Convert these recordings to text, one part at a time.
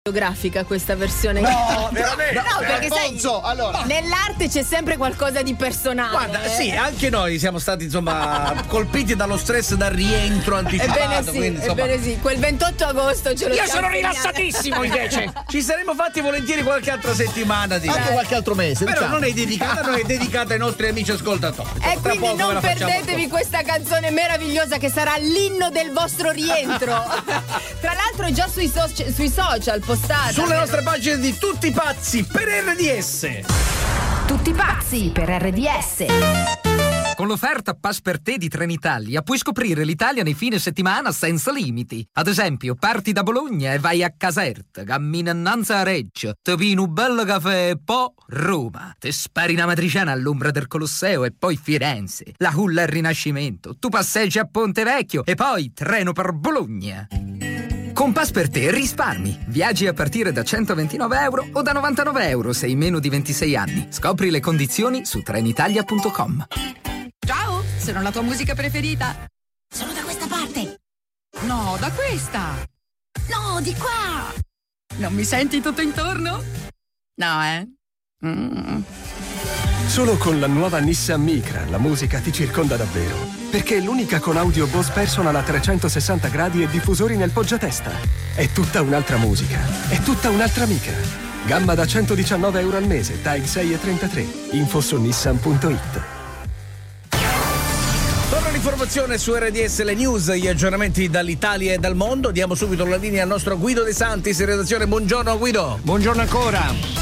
grafica questa versione. No, veramente. No, perché Alfonso, sai, allora. nell'arte c'è sempre qualcosa di personale. Guarda, sì, anche noi siamo stati insomma colpiti dallo stress dal rientro anticipato. Ebbene sì, quindi, insomma, ebbene sì, quel 28 agosto ce lo Io siamo sono segnati. rilassatissimo invece. ci saremmo fatti volentieri qualche altra settimana di Anche qualche altro mese. però diciamo. non è dedicata ai nostri amici ascoltatori. E Tra quindi poco ve non la facciamo perdetevi questa canzone meravigliosa che sarà l'inno del vostro rientro. Tra l'altro è già sui social postata. sulle nostre pagine di Tutti Pazzi per RDS. Tutti pazzi per RDS. Con l'offerta Pass per te di Trenitalia puoi scoprire l'Italia nei fine settimana senza limiti. Ad esempio, parti da Bologna e vai a Caserta, cammini innanzi a Reggio, ti pini un bel caffè e poi Roma. Ti spari una matriciana all'ombra del Colosseo e poi Firenze, la culla al Rinascimento. Tu passeggi a Ponte Vecchio e poi treno per Bologna. Con Pass per te risparmi. Viaggi a partire da €129 o da €99 se hai meno di 26 anni. Scopri le condizioni su trenitalia.com. Ciao, sono la tua musica preferita. Sono da questa parte. No, da questa. No, di qua. Non mi senti tutto intorno? No, Solo con la nuova Nissan Micra la musica ti circonda davvero. Perché è l'unica con audio Bose Personal a 360 gradi e diffusori nel poggiatesta. È tutta un'altra musica. È tutta un'altra Micra. Gamma da €119 al mese, TAG 6,33. Info su nissan.it. Torna l'informazione su RDS, le news, gli aggiornamenti dall'Italia e dal mondo. Diamo subito la linea al nostro Guido De Santis in redazione. Buongiorno Guido. Buongiorno ancora.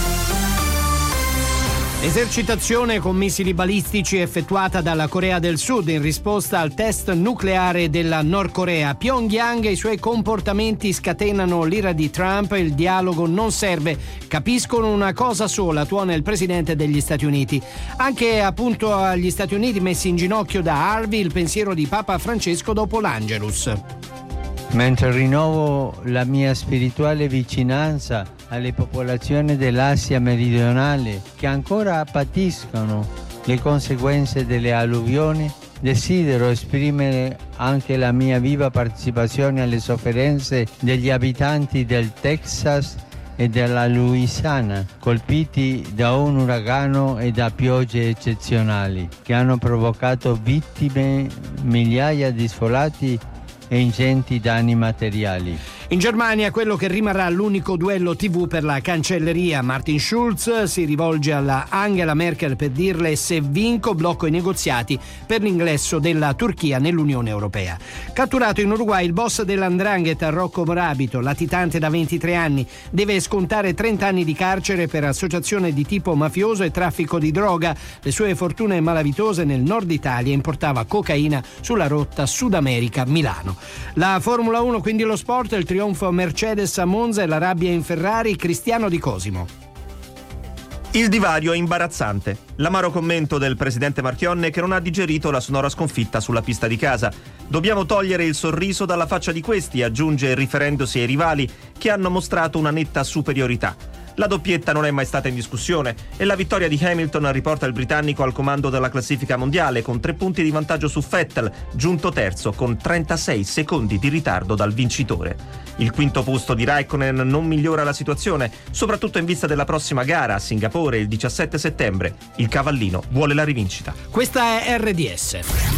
Esercitazione con missili balistici effettuata dalla Corea del Sud in risposta al test nucleare della Nord Corea. Pyongyang e i suoi comportamenti scatenano l'ira di Trump, il dialogo non serve. Capiscono una cosa sola, tuona il presidente degli Stati Uniti. Anche appunto agli Stati Uniti messi in ginocchio da Harvey il pensiero di Papa Francesco dopo l'Angelus. Mentre rinnovo la mia spirituale vicinanza alle popolazioni dell'Asia meridionale che ancora patiscono le conseguenze delle alluvioni, desidero esprimere anche la mia viva partecipazione alle sofferenze degli abitanti del Texas e della Louisiana, colpiti da un uragano e da piogge eccezionali che hanno provocato vittime, migliaia di sfollati e ingenti danni materiali. In Germania quello che rimarrà l'unico duello TV per la cancelleria. Martin Schulz si rivolge alla Angela Merkel per dirle: se vinco blocco i negoziati per l'ingresso della Turchia nell'Unione Europea. Catturato in Uruguay il boss dell''ndrangheta Rocco Morabito, latitante da 23 anni, deve scontare 30 anni di carcere per associazione di tipo mafioso e traffico di droga. Le sue fortune malavitose nel nord Italia: importava cocaina sulla rotta Sud America-Milano. La Formula 1, quindi lo sport, il trionfo Mercedes a Monza e la rabbia in Ferrari. Cristiano Di Cosimo. Il divario è imbarazzante. L'amaro commento del presidente Marchionne che non ha digerito la sonora sconfitta sulla pista di casa. Dobbiamo togliere il sorriso dalla faccia di questi, aggiunge riferendosi ai rivali che hanno mostrato una netta superiorità. La doppietta non è mai stata in discussione e la vittoria di Hamilton riporta il britannico al comando della classifica mondiale con 3 punti di vantaggio su Vettel, giunto terzo con 36 secondi di ritardo dal vincitore. Il quinto posto di Raikkonen non migliora la situazione, soprattutto in vista della prossima gara a Singapore il 17 settembre. Il cavallino vuole la rivincita. Questa è RDS.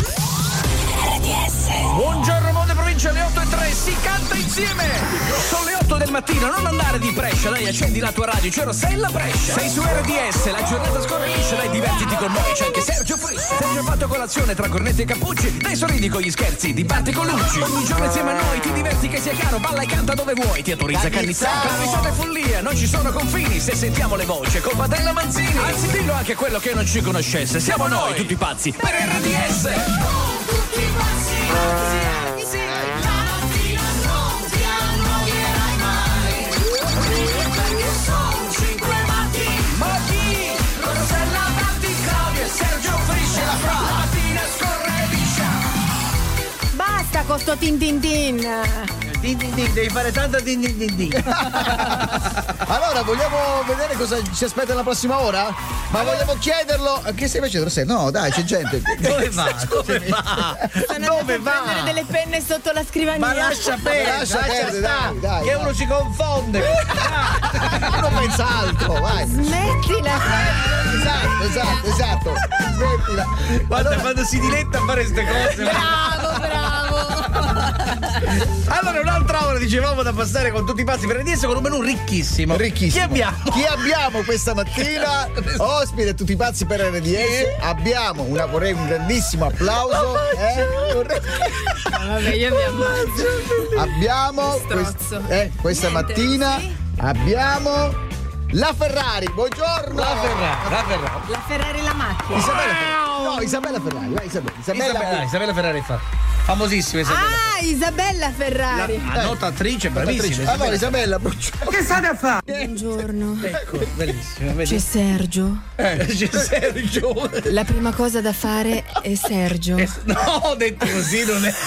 Buongiorno mondo provincia, alle 8:03, si canta insieme. Sono le 8 del mattino, non andare di Brescia, dai, accendi la tua radio, c'è Rossella Brescia. Sei su RDS, la giornata scorrisce, dai, divertiti con noi, c'è anche Sergio Frisci. Sergio ha fatto colazione tra cornetti e cappucci, dai, sorridi con gli scherzi, dibatti con Luci. Ogni giorno insieme a noi, ti diverti che sia caro, balla e canta dove vuoi, ti autorizza Cannizzaro. Tra risate e follia, non ci sono confini, se sentiamo le voci, colpa della Manzini. Anzi, dillo anche quello che non ci conoscesse, siamo noi tutti pazzi per RDS. Tutti pazzi. Sì, la mattina non ti annoierai mai. Perché sono 5 matti. Ma chi? Rossella, Batti, Claudio e Sergio Frisci. La mattina scorre liscia. Basta con sto tin tin tin. Devi fare tanta din. Allora, vogliamo vedere cosa ci aspetta nella prossima ora? Ma vogliamo chiederlo. Che stai facendo? No, dai, c'è gente. Dove va? Sono andata a prendere delle penne sotto la scrivania. Ma lascia perdere, dai. Che uno si confonde. Uno pensa altro, vai. Smettila. Esatto. Smettila. Quando si diletta a fare queste cose. Bravo. Allora, un'altra ora dicevamo da passare con tutti i pazzi per RDS con un menù ricchissimo. Chi abbiamo? Chi abbiamo questa mattina? Ospite tutti i pazzi per RDS. Abbiamo vorrei un grandissimo applauso. Vabbè, io mi ammazzo. Abbiamo questa mattina abbiamo la Ferrari. Buongiorno. La Ferrari. La Ferrari, la macchina. Isabella Ferrari. Isabella Ferrari fa. Famosissima Isabella. Isabella Ferrari. La nuotatrice, bravissima. Allora, Isabella, buongiorno. Che state a fare? Buongiorno. Ecco, bellissimo. C'è Sergio. C'è Sergio. La prima cosa da fare è Sergio. No, detto così non è.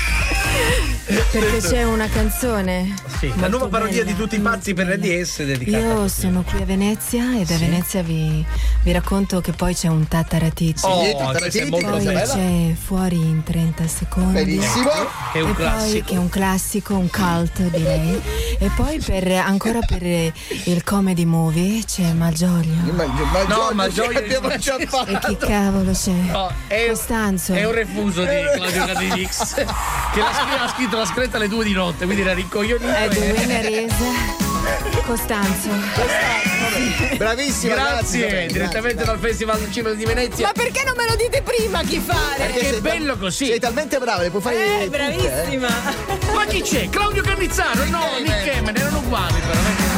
Perché c'è una canzone. Sì, la nuova parodia di tutti i pazzi per RDS dedicata. Io sono qui a Venezia e da Venezia vi racconto che poi c'è un Tataratiti. Poi c'è Fuori in 30 secondi. Benissimo. Che è un classico. Che è un classico, un cult direi. E poi ancora per il comedy movie c'è Malgioglio. Malgioglio abbiamo già fatto. E chi cavolo c'è? No, Costanzo. È un refuso di Claudio Cadinix che l'ha scritto, l'ha scritta alle 2 di notte, quindi era rincoglionito. Edwin Resa. Costanzo. Bravissima. Grazie. Direttamente dal Festival del Cinema di Venezia. Ma perché non me lo dite prima chi fare? Perché è bello così. Sei talmente brava, le puoi fare. Bravissima. Ma chi c'è? Claudio Cannizzaro? No, Nick Emen, erano uguali però.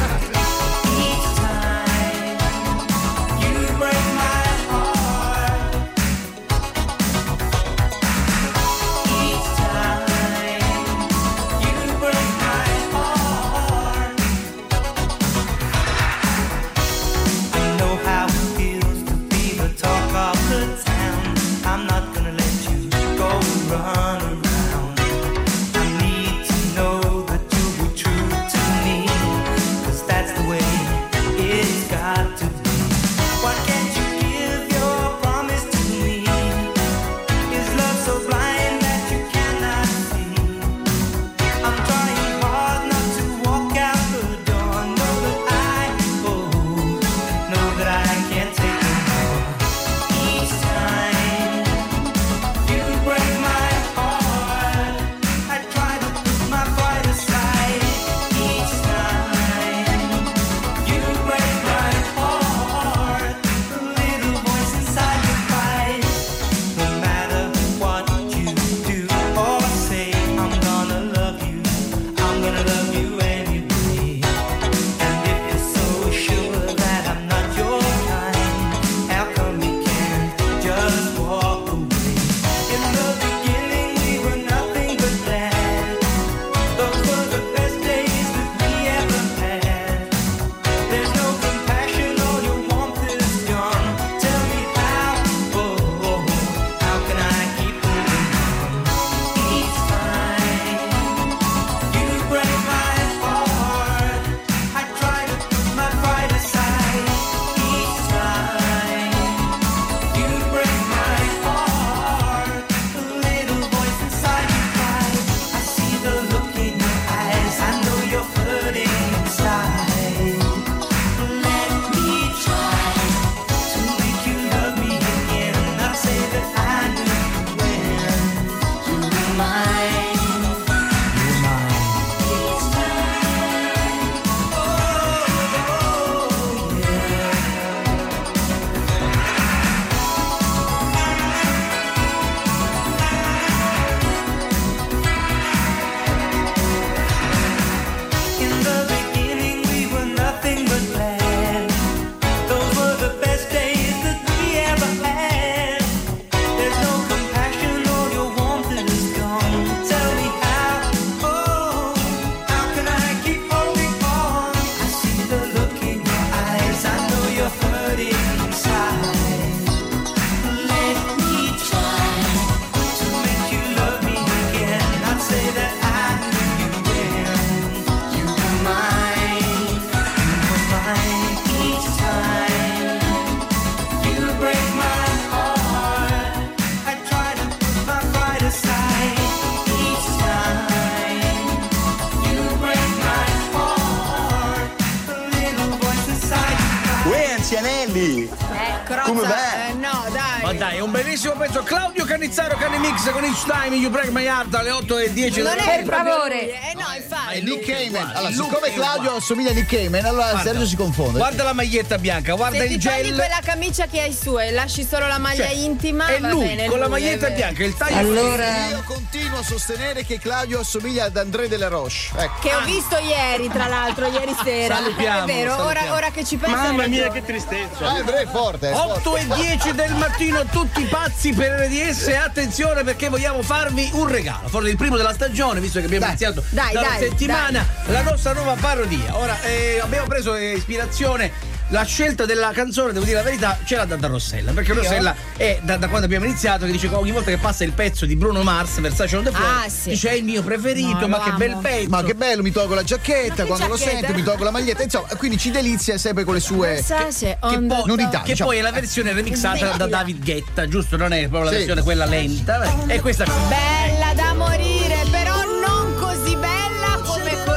Anelli. Come beh? No, dai. Ma dai, è un bellissimo pezzo. Claudio Cannizzaro, Canimix con Each Time You Break My Heart alle 8:10. Non è per favore. No, infatti. È Nick Cayman. Allora, siccome Claudio assomiglia a Nick Cayman, allora guarda, Sergio si confonde. Guarda la maglietta bianca, guarda il gel. Togli quella camicia che hai su e lasci solo la maglia intima. E lui bene, con la maglietta bianca, il taglio. Io continuo a sostenere che Claudio assomiglia ad André Della Roche. Ecco. Che ho visto ieri, tra l'altro, ieri sera. Salutiamo, è vero, ora che ci penso. Mamma mia, che tristezza. André è forte. 8:10 del mattino, tutti pazzi per RDS. Attenzione perché vogliamo farvi un regalo. Forse il primo della stagione, visto che abbiamo iniziato da una settimana, la nostra nuova parodia. Ora abbiamo preso ispirazione. La scelta della canzone, devo dire la verità, ce l'ha da Rossella, perché Rossella è da quando abbiamo iniziato che dice che ogni volta che passa il pezzo di Bruno Mars, Versace on the Floor, dice è il mio preferito, ma che bel pezzo. Ma che bello, mi tolgo la giacchetta, quando lo sento mi tolgo la maglietta, insomma, quindi ci delizia sempre con le sue Versace on the novità. Che poi è la versione remixata da David Guetta, giusto? Non è proprio la versione quella lenta, è questa qui. Bella da morire, però non così bella come quella.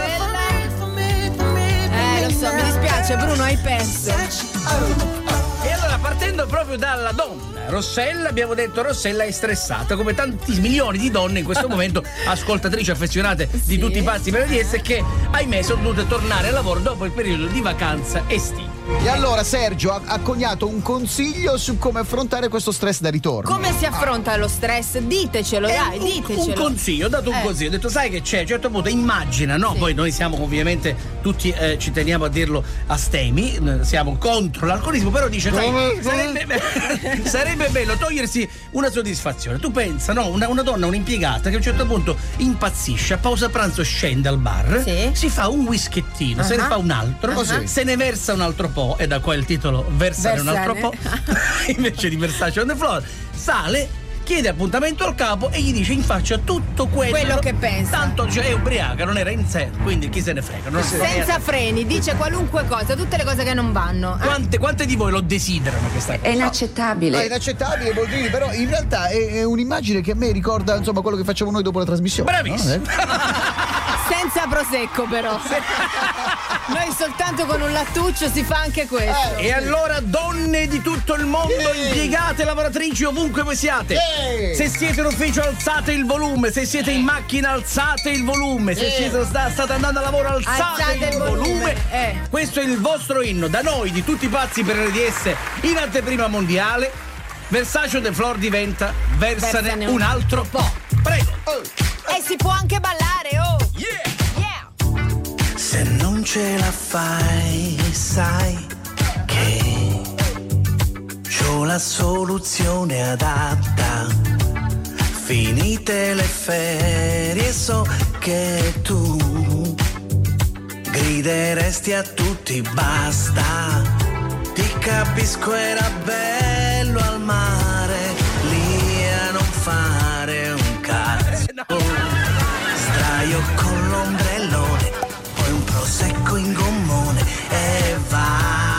Lo so, mi dispiace Bruno, hai perso. E allora partendo proprio dalla donna Rossella, abbiamo detto Rossella è stressata come tanti milioni di donne in questo momento, ascoltatrici affezionate di tutti i pazzi per RDS, che ahimè sono dovute tornare al lavoro dopo il periodo di vacanza estiva. E allora Sergio ha coniato un consiglio su come affrontare questo stress da ritorno. Come si affronta lo stress? Ditecelo, dai, ditecelo. Un consiglio, ho dato un consiglio, ho detto sai che c'è, a un certo punto immagina, no? Poi noi siamo ovviamente tutti, ci teniamo a dirlo astemi, siamo contro l'alcolismo, però dice sarebbe bello togliersi una soddisfazione. Tu pensa, no? Una donna, un'impiegata che a un certo punto impazzisce, a pausa pranzo scende al bar, si fa un whischettino, se ne fa un altro, se ne versa un altro po', e da qua il titolo Versane un altro po', invece di Versace on the Floor, sale, chiede appuntamento al capo e gli dice in faccia tutto quello che pensa. Tanto è ubriaca, non era in sé, quindi chi se ne frega. Senza freni, dice qualunque cosa, tutte le cose che non vanno. Quante di voi lo desiderano questa cosa? È inaccettabile. È inaccettabile, Boldrini, però in realtà è un'immagine che a me ricorda, insomma, quello che facciamo noi dopo la trasmissione. Bravissimo. No? Senza prosecco però. Noi soltanto con un lattuccio si fa anche questo. E allora donne di tutto il mondo, impiegate, lavoratrici, ovunque voi siate, se siete in ufficio alzate il volume, se siete in macchina alzate il volume, se siete state andando a lavoro alzate il volume. Questo è il vostro inno, da noi di tutti i pazzi per RDS in anteprima mondiale. Versace on the Floor diventa Versane un altro po'. Prego. E si può anche ballare, Se non ce la fai, sai che c'ho la soluzione adatta. Finite le ferie, so che tu grideresti a tutti basta. Ti capisco, era bello al mare, lì a non fare un cazzo. Straio con l'ombrellone, poi un prosecco in gommone e va.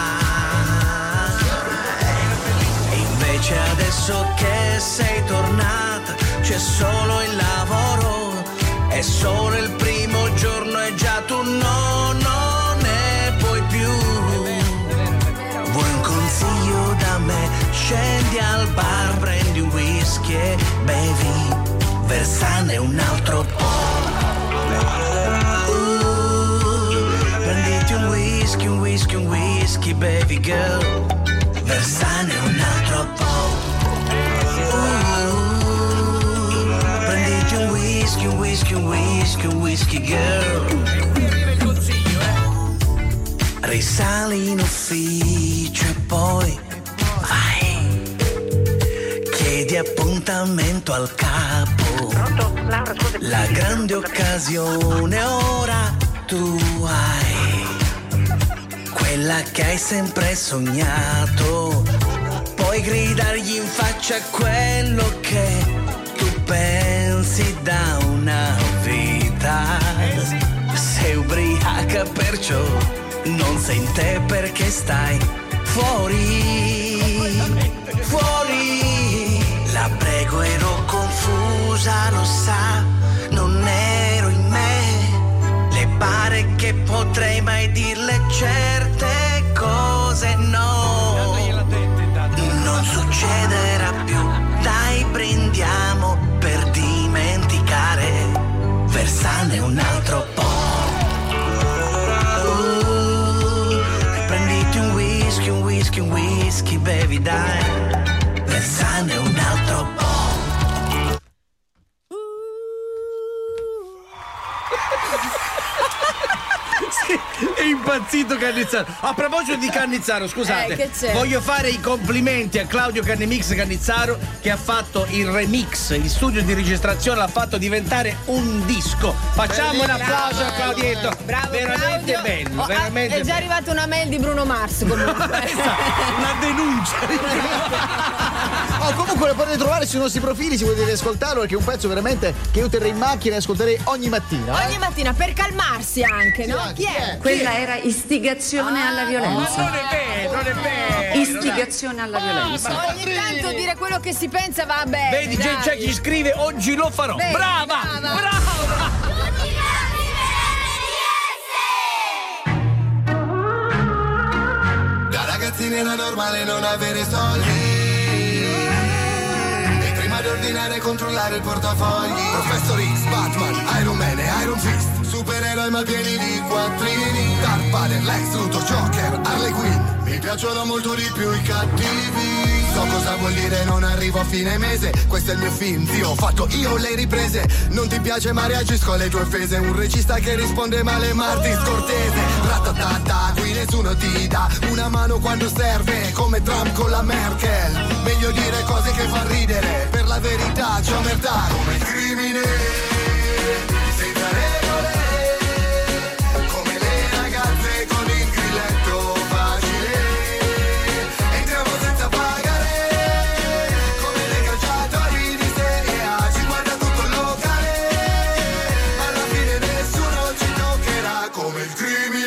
E invece adesso che sei tornata c'è solo il lavoro, è solo il primo giorno e già tu non ne puoi più. Vuoi un consiglio da me? Scendi al bar, prendi un whisky e bevi Versane un altro po'. Prenditi un whisky, baby girl, Versane un altro po'. Prenditi un whisky, girl. Risali in ufficio e poi vai, chiedi appuntamento al capo. Pronto? Laura, scusa. La grande occasione ora tu hai, quella che hai sempre sognato. Puoi gridargli in faccia quello che tu pensi da una vita. Sei ubriaca perciò non sei in te perché stai fuori. La prego, ero confusa, lo sa, non ero in me. Le pare che potrei mai dirle certe cose, no. whisky bevi dai, versane un altro po'. È impazzito Cannizzaro. A proposito di Cannizzaro, scusate, che c'è? voglio fare i complimenti a Claudio Cannimix Cannizzaro, che ha fatto il remix, il studio di registrazione l'ha fatto diventare un disco. Facciamo un applauso a Claudietto. Bravo, veramente Claudio. bello, veramente è già arrivata una mail di Bruno Mars comunque. una denuncia. Comunque lo potete trovare sui nostri profili se volete ascoltarlo, perché è un pezzo veramente che io terrei in macchina e ascolterei ogni mattina. Ogni mattina per calmarsi anche, no? Chi è? Quella era istigazione alla violenza. Non è vero, non è vero. Istigazione alla violenza. Ogni tanto dire quello che si pensa va bene. Vedi, c'è chi scrive oggi lo farò. Vedi, brava. Da ragazzini era normale non avere soldi, e prima di ordinare e controllare il portafogli. Professor X, Batman, Iron Man e Iron Fist, supereroi malpieni di quattrini, Darth Vader, Lex Luthor, Joker, Harley Quinn. Mi piacciono molto di più i cattivi. So cosa vuol dire non arrivo a fine mese. Questo è il mio film, zio, ho fatto io le riprese. Non ti piace ma reagisco alle tue offese. Un regista che risponde male ma scortese. Ratatata, qui nessuno ti dà una mano quando serve, come Trump con la Merkel. Meglio dire cose che fa ridere, per la verità c'è omertà come il crimine. Senza regole, come le ragazze con il grilletto facile. Entriamo senza pagare, come dei calciatori di Serie A. Ci guarda tutto il locale, ma alla fine nessuno ci toccherà come il crimine.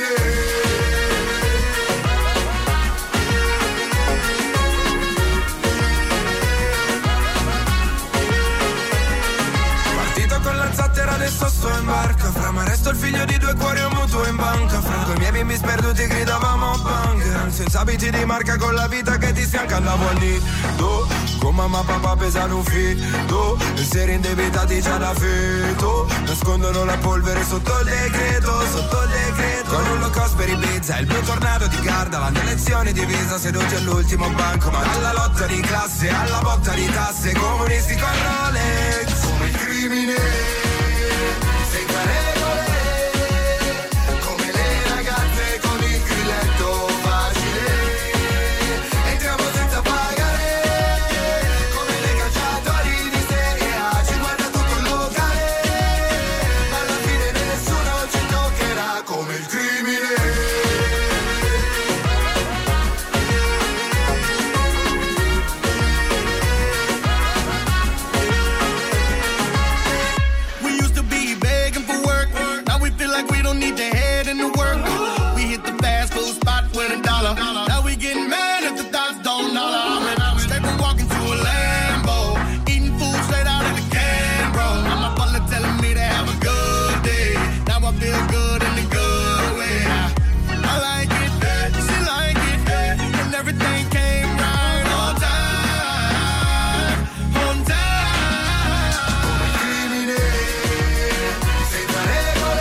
Con la zattera adesso sto in barca, fra ma resto il figlio di due cuori e un mutuo in banca. Fra coi miei bimbi sperduti gridavamo bang, senza abiti di marca con la vita che ti sfianca. Andavo al nido, con mamma e papà pesano un fito, esseri indebitati già da feto. Nascondono la polvere sotto il decreto, sotto il decreto. Con un low cost per Ibiza, il blu tornado di Gardaland, le lezioni divisa seduti all'ultimo banco. Ma dalla lotta di classe alla botta di tasse, comunisti con Rolex come il crimine. Senza regole, come le ragazze con il grilletto facile. Entriamo senza pagare, come dei calciatori di Serie A. Ci guarda tutto il locale, ma alla fine nessuno ci toccherà come il crimine. Like we don't need to head into work. We hit the fast food spot with $1. Now we getting mad if the thoughts don't dollar. Straight from walking to a Lambo, eating food straight out of the can, bro. And my butler telling me to have a good day. Now I feel good in the good way. I like it, she like it, and everything came right on time, on time. Crimine, senza regole.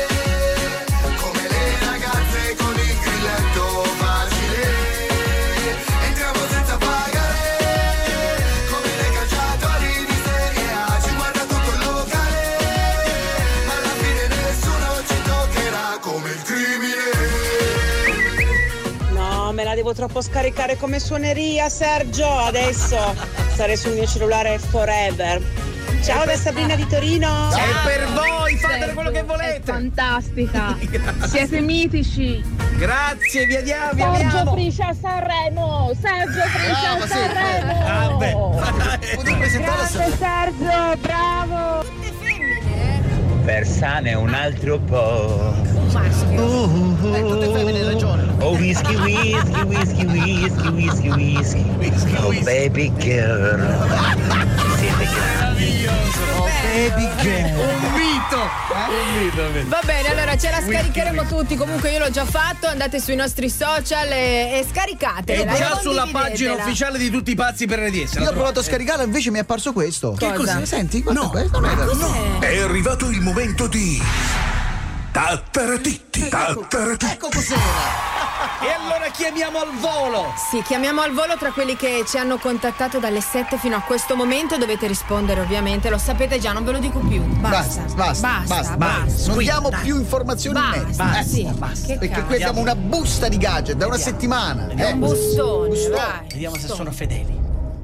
Me la devo troppo scaricare come suoneria, Sergio. Adesso sarei sul mio cellulare forever. Ciao da Sabrina di Torino. È per voi, fate quello che volete. È fantastica. Siete mitici. Grazie, vi andiamo. Sergio Friscia a Sanremo. Sergio Friscia a Sanremo. Grazie Sergio, bravo. Persane un altro po'. Tutte femmine, hai ragione. Oh whisky, whisky, whisky, whisky, whisky, whisky. Oh baby girl. Siete grandi. Oh baby girl. Un mito. Va bene, allora ce la scaricheremo tutti. Comunque io l'ho già fatto. Andate sui nostri social e scaricatela. È già sulla pagina ufficiale di Tutti i Pazzi per RDS. Io ho provato a scaricarla, invece mi è apparso questo. Che cosa? Senti, guarda questo. No. È arrivato il momento di Tattaratitti. Ecco cos'era. E allora chiamiamo al volo. Sì, chiamiamo al volo tra quelli che ci hanno contattato dalle 7 fino a questo momento. Dovete rispondere, ovviamente, lo sapete già, non ve lo dico più. Basta. Non diamo più informazioni in merito. Basta. Perché qui abbiamo una busta di gadget da una settimana. È un bustone. Vediamo se sono fedeli.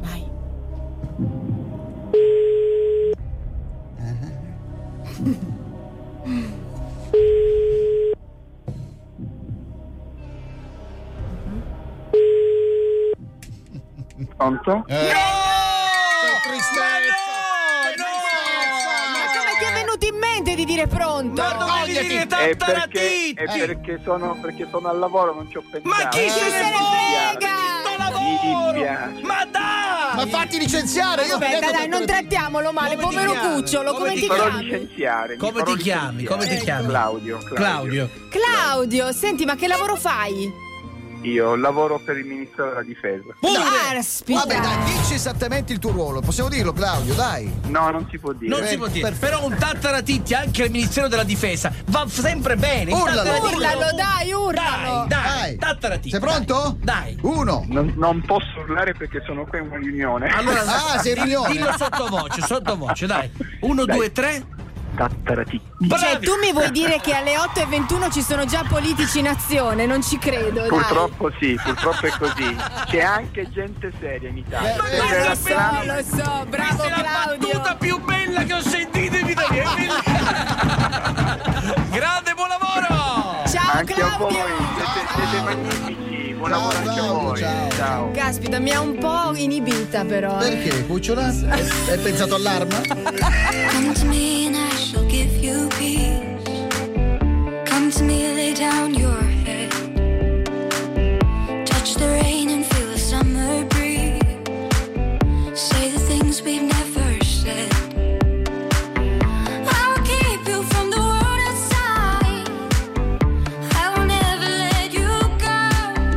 Pronto? Che tristezza! Ma come ti è venuto in mente di dire pronto? Ma dovevi dire perché sono al lavoro, non ci ho pensato. Ma chi se ne frega? Mi dispiace. Ma dai! Ma fatti licenziare! Aspetta, dai, non trattiamolo male, povero cucciolo, come ti chiami? Come ti chiami? Claudio, senti, ma che lavoro fai? Io lavoro per il Ministero della Difesa. Vabbè, dai, dici esattamente il tuo ruolo. Possiamo dirlo, Claudio, dai. No, non si può dire. Non si può dire. Però un tattaratitti anche al Ministero della Difesa va sempre bene. Urlalo, urlalo. Dai, tattaratitti. Sei pronto? Dai. 1. Non posso urlare perché sono qui in una riunione. Allora, sei in riunione? Dillo sottovoce, dai. 1, 2, 3. Cioè, tu mi vuoi dire che alle 8:21 ci sono già politici in azione? Non ci credo. Purtroppo sì, purtroppo è così. C'è anche gente seria in Italia. Lo so, bravo Claudio. La battuta più bella che ho sentito in vita mia. Grande, buon lavoro! Ciao anche Claudio! A voi, siete magnifici, buon lavoro anche a voi. Ciao. Caspita, mi ha un po' inibita però. Perché, cucciola? Hai pensato all'arma? Come to me and I shall give you peace. Come to me, lay down your head. Touch the rain and feel the summer breeze. Say the things we've never said. I will keep you from the world outside. I will never let you go.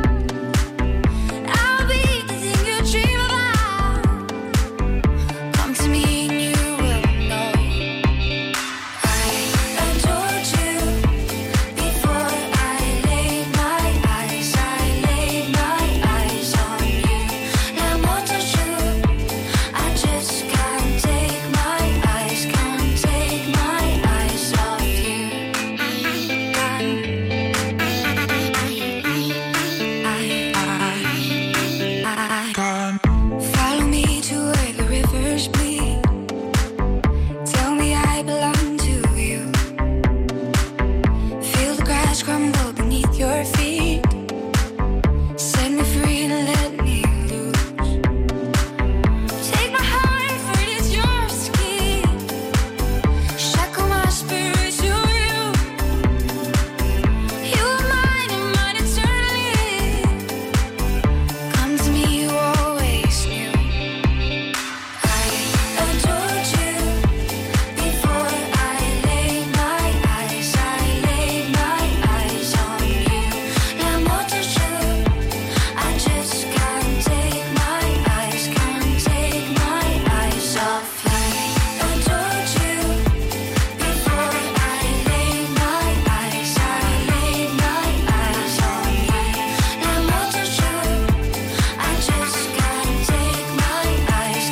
I'll be the thing you dream about. Come to me and you will know. I adored you before I laid my eyes. I laid my eyes on you. Now more to shoot. I just can't take my eyes off you. Follow me to where the rivers bleed. Tell me I belong to you. Feel the grass crumble beneath your feet. Set me free and let me loose. Take my heart for it is your skin. Shackle my spirit to you. You are mine and mine eternally. Come to me, you always knew. I adored you before I laid my eyes. I laid my eyes on you. Now more to shoot. I just can't take my eyes off you. Adored you before I laid my eyes. I laid my eyes on you. Now more to shoot. I just can't take my eyes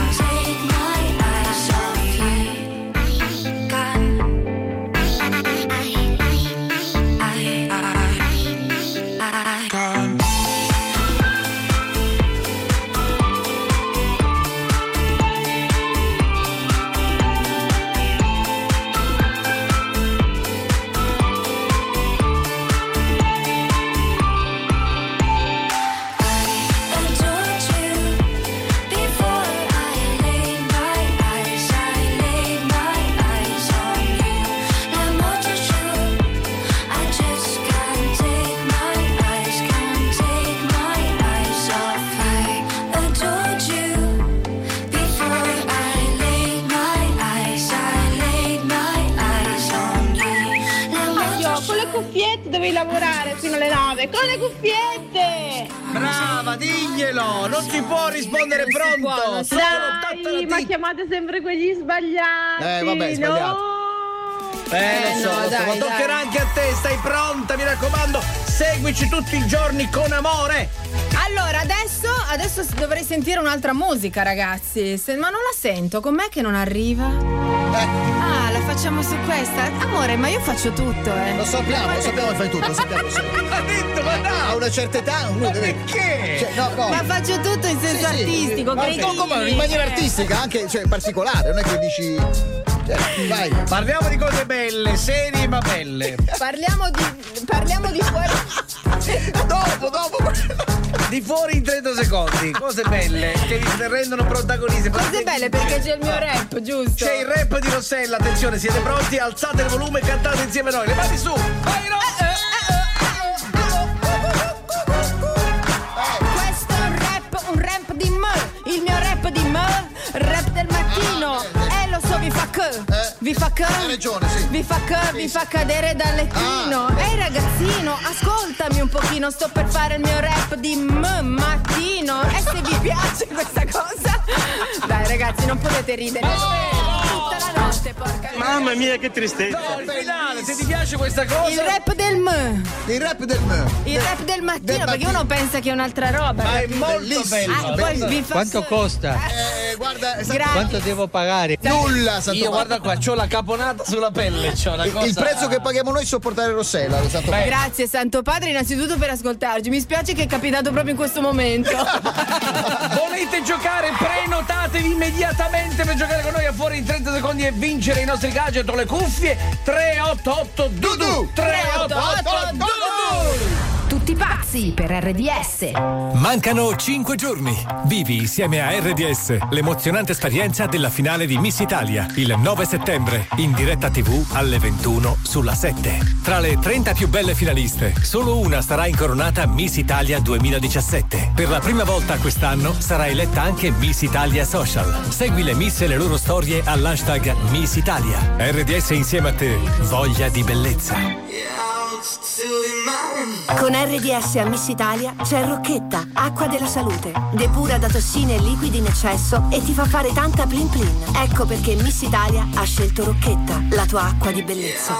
off you. Adored you before I laid my eyes. I laid my eyes on you. Now more to shoot. I just can't take my eyes off. I adored you before I laid my eyes. I laid my eyes on you. Now more to Con le cuffiette devi lavorare fino alle 9. Con le cuffiette! Brava, diglielo! Non si può rispondere pronto! Dai, ma chiamate sempre quegli sbagliati. Vabbè, sbagliato. Lo so, ma toccherà anche a te, stai pronta, mi raccomando. seguici tutti i giorni con amore. Allora, adesso dovrei sentire un'altra musica, ragazzi. Ma non la sento, com'è che non arriva? Ah, la facciamo su questa? Amore, ma io faccio tutto, Lo sappiamo che fai tutto, lo sappiamo. Ha detto, ma no! A una certa età uno deve. Perché? Cioè, no. Ma faccio tutto in senso artistico, come in maniera artistica, anche particolare, non è che dici. Vai. Parliamo di cose belle, serie ma belle. Parliamo di fuori. Dopo. Di fuori in 30 secondi. Cose belle che vi rendono protagonisti. Cose belle perché c'è il mio rap, giusto? C'è il rap di Rossella, attenzione, siete pronti? Alzate il volume e cantate insieme a noi. Le mani su. Vai Questo è un rap di me. Il mio rap di me. Rap del mattino. Lo so, vi fa che? Hai ragione, sì. Vi fa cadere dal lettino. Ehi ragazzino, ascoltami un pochino. Sto per fare il mio rap di mattino. E se vi piace questa cosa, dai ragazzi, non potete ridere tutta la notte, porca. Mamma mia, che tristezza. No, il finale, se ti piace questa cosa. Il rap del me. Il rap del mattino, perché uno pensa che è un'altra roba. Ma è molto bello. Poi vi fa Quanto costa? Guarda, quanto devo pagare? Nulla, Santo Io guarda qua, c'ho la caponata sulla pelle, c'ho una cosa. Il prezzo che paghiamo noi è sopportare Rossella, Santo Padre. Grazie Santo Padre innanzitutto per ascoltarci. Mi spiace che è capitato proprio in questo momento. Volete giocare? Prenotatevi immediatamente per giocare con noi a Fuori in 30 secondi e vincere i nostri gadget o le cuffie. 388 Dudu 388 Dudu. Tutti pazzi per RDS. Mancano 5 giorni. Vivi insieme a RDS l'emozionante esperienza della finale di Miss Italia il 9 settembre in diretta TV alle 21 sulla 7. Tra le 30 più belle finaliste, solo una sarà incoronata Miss Italia 2017. Per la prima volta quest'anno sarà eletta anche Miss Italia Social. Segui le Miss e le loro storie all'hashtag Miss Italia. RDS insieme a te, voglia di bellezza. Con RDS a Miss Italia c'è Rocchetta, acqua della salute. Depura da tossine e liquidi in eccesso e ti fa fare tanta plin plin. Ecco perché Miss Italia ha scelto Rocchetta, la tua acqua di bellezza.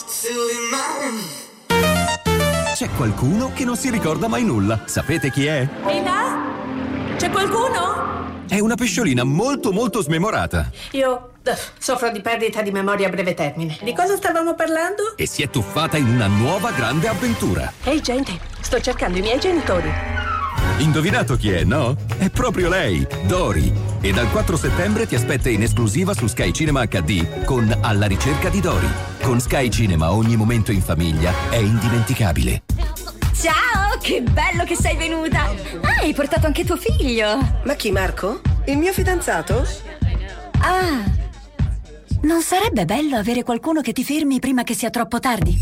C'è qualcuno che non si ricorda mai nulla. Sapete chi è? Ina? C'è qualcuno? È una pesciolina molto molto smemorata. Io soffro di perdita di memoria a breve termine. Di cosa stavamo parlando? E si è tuffata in una nuova grande avventura. Ehi gente, sto cercando i miei genitori. Indovinato chi è, no? È proprio lei, Dory. E dal 4 settembre ti aspetta in esclusiva su Sky Cinema HD con Alla ricerca di Dory. Con Sky Cinema ogni momento in famiglia è indimenticabile. Ciao, che bello che sei venuta. Ah, hai portato anche tuo figlio. Ma chi, Marco? Il mio fidanzato? Ah, non sarebbe bello avere qualcuno che ti fermi prima che sia troppo tardi?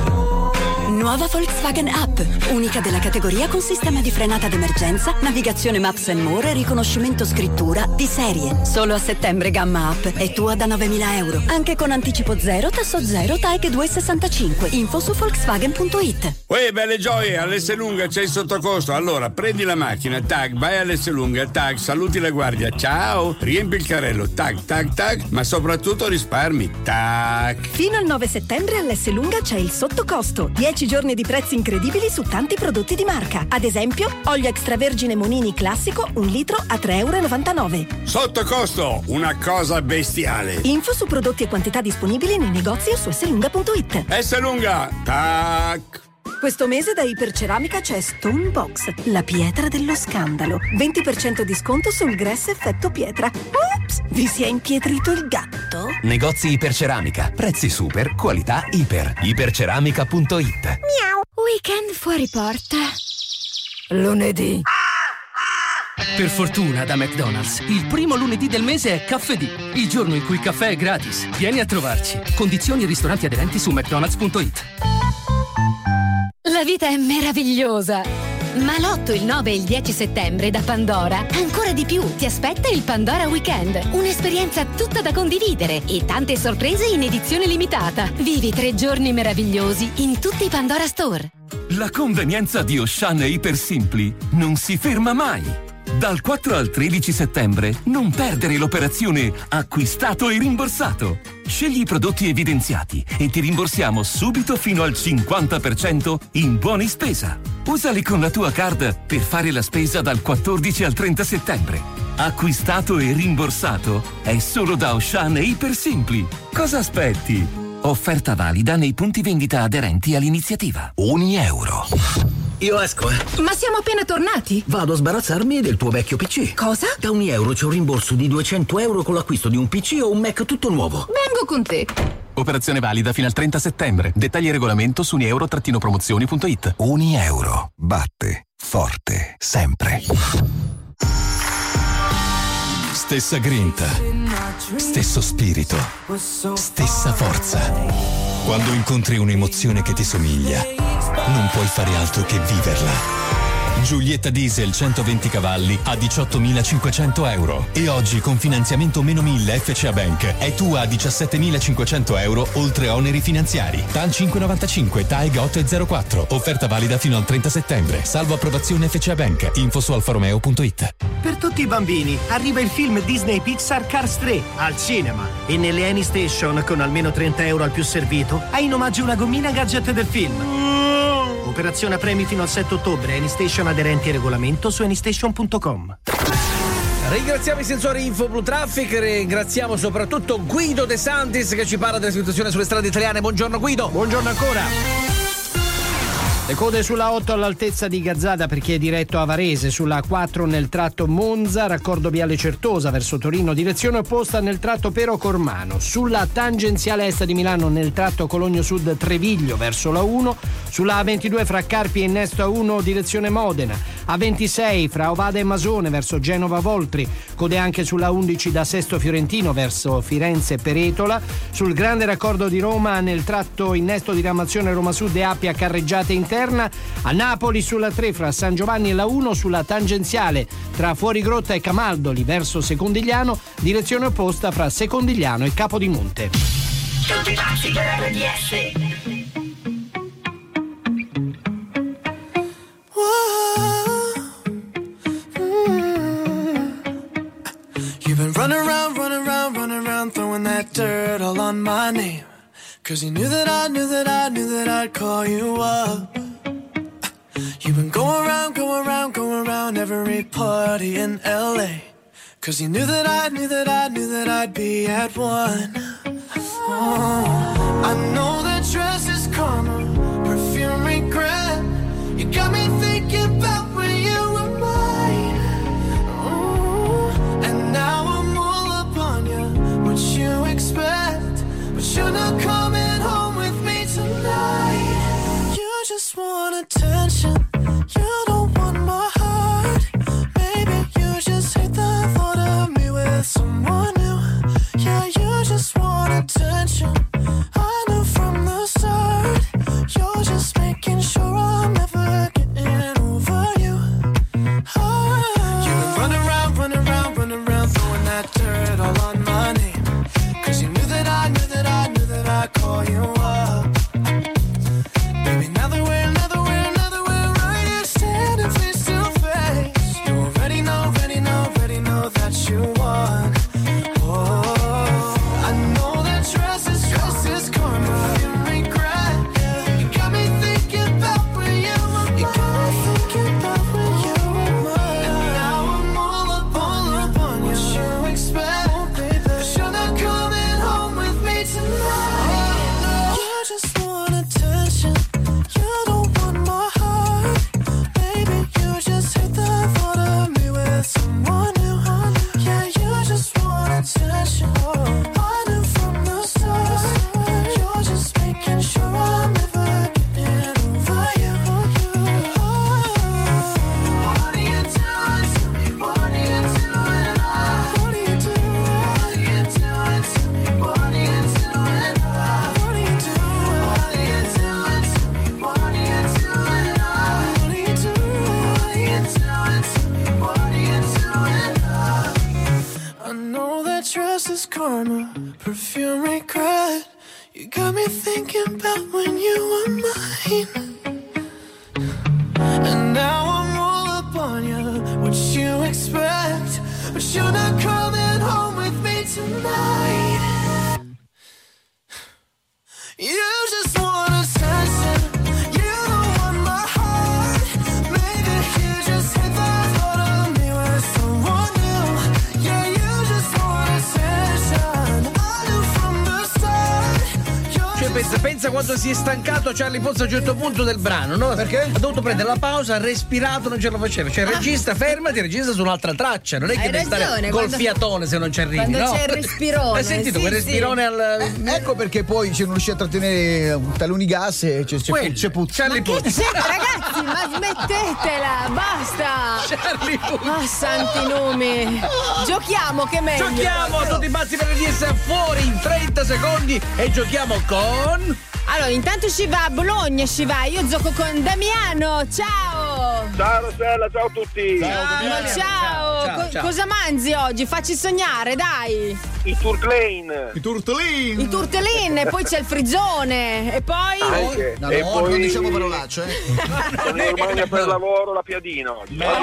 Nuova Volkswagen Up, unica della categoria con sistema di frenata d'emergenza, navigazione Maps & More e riconoscimento scrittura di serie. Solo a settembre gamma Up è tua da 9.000 euro. Anche con anticipo 0, tasso 0, TAG 2,65. Info su Volkswagen.it. Uè, belle gioie, all'Esselunga c'è il sottocosto. Allora, prendi la macchina, tac, vai all'Esselunga, tac, saluti la guardia, ciao, riempi il carrello, tac, tac, tac, ma soprattutto risparmi, tac. Fino al 9 settembre all'Esselunga c'è il sottocosto. 10 giorni di prezzi incredibili su tanti prodotti di marca. Ad esempio, olio extravergine Monini classico, 1 litro a 3,99 euro. Sotto costo, una cosa bestiale. Info su prodotti e quantità disponibili nei negozi o su esselunga.it. Esselunga, tac. Questo mese da Iperceramica c'è Stone Box, la pietra dello scandalo. 20% di sconto sul Gress effetto pietra. Ops, vi si è impietrito il gatto? Negozi Iperceramica, prezzi super, qualità iper. Iperceramica.it. Miau. Weekend fuori porta. Lunedì. Per fortuna da McDonald's, il primo lunedì del mese è Caffè D, il giorno in cui il caffè è gratis. Vieni a trovarci. Condizioni e ristoranti aderenti su mcdonalds.it. La vita è meravigliosa, ma l'8, il 9 e il 10 settembre da Pandora ancora di più ti aspetta il Pandora Weekend, un'esperienza tutta da condividere e tante sorprese in edizione limitata. Vivi 3 giorni meravigliosi in tutti i Pandora Store. La convenienza di Auchan e Ipersimpli non si ferma mai. Dal 4 al 13 settembre non perdere l'operazione acquistato e rimborsato. Scegli i prodotti evidenziati e ti rimborsiamo subito fino al 50% in buoni spesa. Usali con la tua card per fare la spesa dal 14 al 30 settembre. Acquistato e rimborsato è solo da Auchan e Ipersimpli. Cosa aspetti? Offerta valida nei punti vendita aderenti all'iniziativa. €1. Io esco, Ma siamo appena tornati. Vado a sbarazzarmi del tuo vecchio PC. Cosa? Da €1 c'è un rimborso di €200 con l'acquisto di un PC o un Mac tutto nuovo. Vengo con te. Operazione valida fino al 30 settembre. Dettagli e regolamento su unieuro-promozioni.it. €1. Batte forte sempre. Stessa grinta, stesso spirito, stessa forza. Quando incontri un'emozione che ti somiglia, non puoi fare altro che viverla. Giulietta Diesel 120 cavalli a €18.500 e oggi con finanziamento meno 1000 FCA Bank è tua a €17.500 oltre oneri finanziari. TAN 595, TAEG 804. Offerta valida fino al 30 settembre. Salvo approvazione FCA Bank. Info su alfaromeo.it. Per tutti i bambini arriva il film Disney Pixar Cars 3 al cinema e nelle AnyStation con almeno €30 al più servito hai in omaggio una gommina gadget del film. Operazione a premi fino al 7 ottobre. AnyStation aderenti e regolamento su AnyStation.com. Ringraziamo i sensori Info Blue Traffic, ringraziamo soprattutto Guido De Santis che ci parla della situazione sulle strade italiane. Buongiorno Guido. Buongiorno ancora. Le code sulla 8 all'altezza di Gazzada per chi è diretto a Varese, sulla 4 nel tratto Monza, raccordo viale Certosa verso Torino, direzione opposta nel tratto Pero Cormano, sulla tangenziale est di Milano nel tratto Cologno Sud Treviglio verso la 1, sulla A22 fra Carpi e Innesto A1 direzione Modena, A26 fra Ovada e Masone verso Genova Voltri, code anche sulla 11 da Sesto Fiorentino verso Firenze Peretola, sul grande raccordo di Roma nel tratto Innesto di Ramazione Roma Sud e Appia Carreggiate interna, a Napoli sulla 3 fra San Giovanni e la 1, sulla tangenziale tra Fuorigrotta e Camaldoli verso Secondigliano, direzione opposta fra Secondigliano e Capodimonte. Tutti pazzi per RDS. You've been running around, throwing that dirt all on my name. 'Cause you knew that I'd call you up. You've been going around every party in LA. 'Cause you knew that I'd be at one. Oh, I know that dress is karma, perfume regret. You got me thinking about when you were mine. Oh, and now I'm all up on you, what you expect. But you're not coming home with me tonight. You just want attention, you don't want my heart. Maybe you just hate the thought of me with someone new. Yeah, you just want attention, I knew from the start. You're just making sure I'm never getting over you. You've been running around, throwing that dirt all on my name. 'Cause you knew that I'd call you up. Baby, now that we're right here standing face to face, you already know that you won. Oh, I know that dress is karma, you regret. You got me thinking about when you were mine. And now I'm all up on what you expect. But you're not coming home with me tonight. You just want attention, you don't want my heart. Baby, you just hate the thought of me with someone new. Yeah, you just want attention, I knew from the start. You're just making sure I'm never getting over you. What are you doing to me? What are you doing? What are you doing? What are you doing to me? What are you doing? What are you doing? What are you doing to me? What are you doing? What are you doing to me? What are you doing? I know that dress is karma, perfume regret. You got me thinking about when you were mine. And now I'm all up on you, what you expect. you're not coming home with me tonight. You just want attention. You don't want my heart. Maybe you just hit the thought of me with someone new. Yeah, you just want attention. I knew from the start. Cioè, pensa quando si è stancato Charlie Ponce a un certo punto del brano, no? Perché? Ha dovuto prendere la pausa, ha respirato, non ce la faceva. Cioè, regista, fermati, regista su un'altra traccia. Non è che devi stare col fiatone se non ci arrivi. Quando no? c'è il respirone. Hai sentito quel respirone al. Ecco perché poi se non riuscì a trattenere taluni gas e c'è puzza. Charlie Ponce. Ragazzi, ma smettetela, basta. Charlie Ponce. Oh, santi nomi. Giochiamo, che meglio. Giochiamo a tutti i pazzi per le DS fuori in 30 secondi e giochiamo con. Allora, intanto ci va a Bologna, ci va. Io gioco con Damiano. Ciao. Ciao Rossella, ciao a tutti. Ciao. Cosa mangi oggi? Facci sognare, dai. I turtlein. I turtellin, e poi c'è il frizzone. E poi. Anche. No, e poi non diciamo parolacce. Sono in Romagna per lavoro, la piadina oggi. Ecco.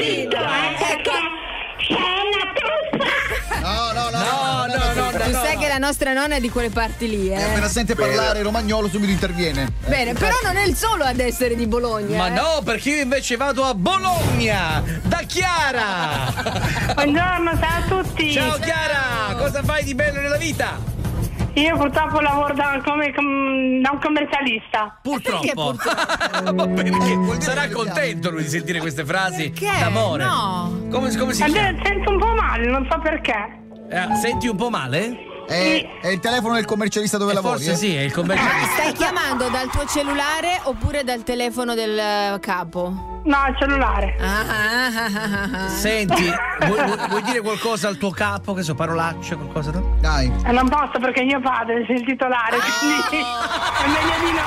No. Tu sai che la nostra nonna è di quelle parti lì, Appena sente parlare romagnolo subito interviene. Bene, però non è il solo ad essere di Bologna. Ma no, perché io invece vado a Bologna da Chiara. Buongiorno, ciao a tutti. Ciao Chiara, cosa fai di bello nella vita? Io purtroppo lavoro da un commercialista. Purtroppo. Va bene, sarà contento lui di sentire queste frasi d'amore. No. Come si chiama? Sento un po' male, non so perché. Senti un po' male? È il telefono del commercialista dove lavori? Forse sì, è il commercialista. Stai chiamando dal tuo cellulare oppure dal telefono del capo? No, il cellulare. Senti, vuoi dire qualcosa al tuo capo? Che so, parolacce, qualcosa? No? Dai. Non posso perché mio padre è il titolare, quindi è meglio di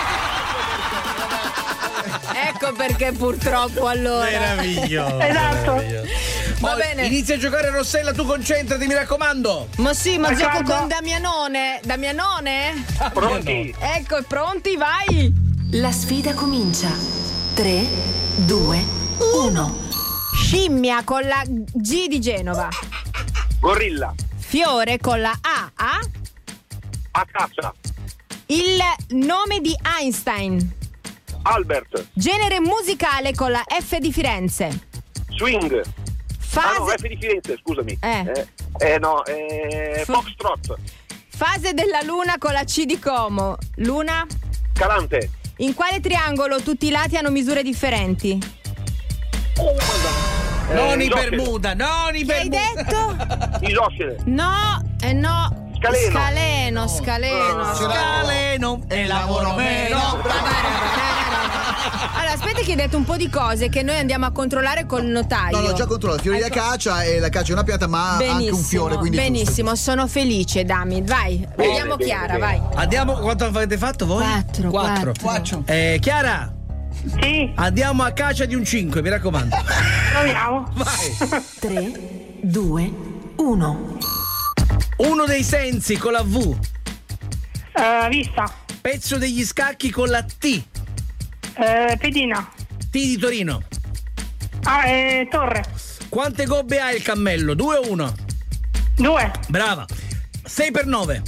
no. Ecco perché purtroppo allora. Meraviglioso. Esatto. Va bene. Inizia a giocare Rossella, tu concentrati, mi raccomando. Ma sì, ma gioco con Damianone. Damianone? Pronti? Ecco, pronti, vai. La sfida comincia. 3, 2, 1. Scimmia con la G di Genova. Gorilla. Fiore con la A. Acacia. Il nome di Einstein. Albert. Genere musicale con la F di Firenze. Swing. Fase... no, F di Firenze, scusami. Foxtrot. Fase della luna con la C di Como. Luna? Calante. In quale triangolo tutti i lati hanno misure differenti? Non i Bermuda, non i Bermuda. Che hai detto? Isoscele. No, no. Scaleno. Scaleno e lavoro meno. Allora, aspetta che hai detto un po' di cose che noi andiamo a controllare col notaio. No, già controllato. Fiori di acacia e l'acacia è una pianta, ma ha anche un fiore. Quindi benissimo, sono felice, Dami. Vai, vediamo Chiara, vai. Andiamo, quanto avete fatto voi? 4. Chiara? Sì. Andiamo a caccia di un 5, mi raccomando. Proviamo. Vai. 3, 2, 1. Uno dei sensi con la V. Vista. Pezzo degli scacchi con la T. Pedina. T di Torino. Torre. Quante gobbe ha il cammello? 2 o 1? 2. Brava. 6 per 9.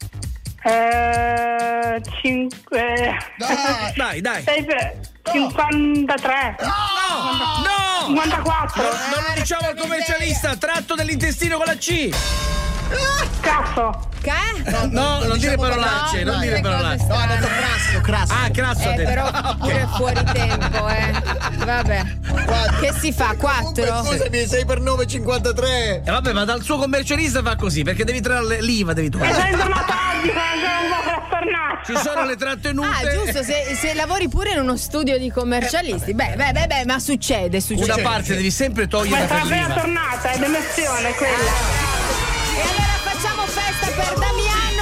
5. Dai. 6 per 53. No! 54. Non lo diciamo al commercialista. Tratto dell'intestino con la C. Cazzo. Che? No, non dire parolacce, non dire parolacce. No, ha detto crasso. Ah, crasso ha detto. Però pure fuori tempo, Vabbè. Che si fa? 4? Scusami, 6 per 9, 53. Vabbè, ma dal suo commercialista fa così, perché devi trarre l'IVA, devi È tornato oggi, un po' frastornato. Ci sono le trattenute. Ah, giusto, se lavori pure in uno studio di commercialisti. Beh, ma succede. Una parte devi sempre togliere per l'IVA. Ma è appena tornata, è d'emozione quella. E allora facciamo festa per Damiano!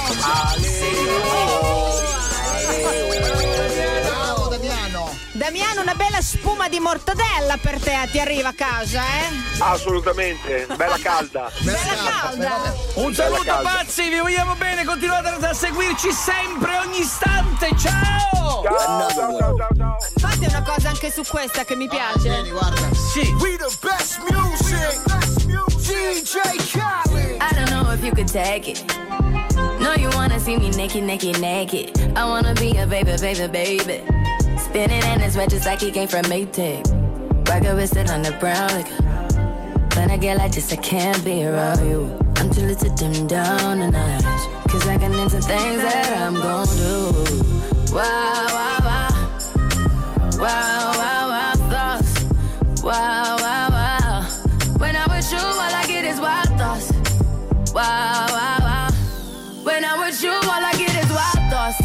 Bravo Damiano! Damiano, Stefano, una bella spuma di mortadella per te ti arriva a casa, Assolutamente, bella calda. Bella calda. Un saluto pazzi, vi vogliamo bene, continuate a seguirci sempre, ogni istante, ciao! Ciao. Fate una cosa anche su questa che mi piace. Vieni, guarda. Sì. We the best music. DJ Khaled. I don't know if you could take it. No, you wanna see me naked, naked, naked. I wanna be a baby, baby, baby. Spinning in his red just like he came from Maytag. Rocket with it on the brown like. When I get like this, I can't be around you. I'm too little to dim down the night. Cause I can into things that I'm gon' do. Wow, wow, wow. Wow, wow, wow, thoughts. Wow, wow, wow. When I'm with you, all I get is wild thoughts. Wow, wow, wow. When I'm with you, all I get is wild thoughts.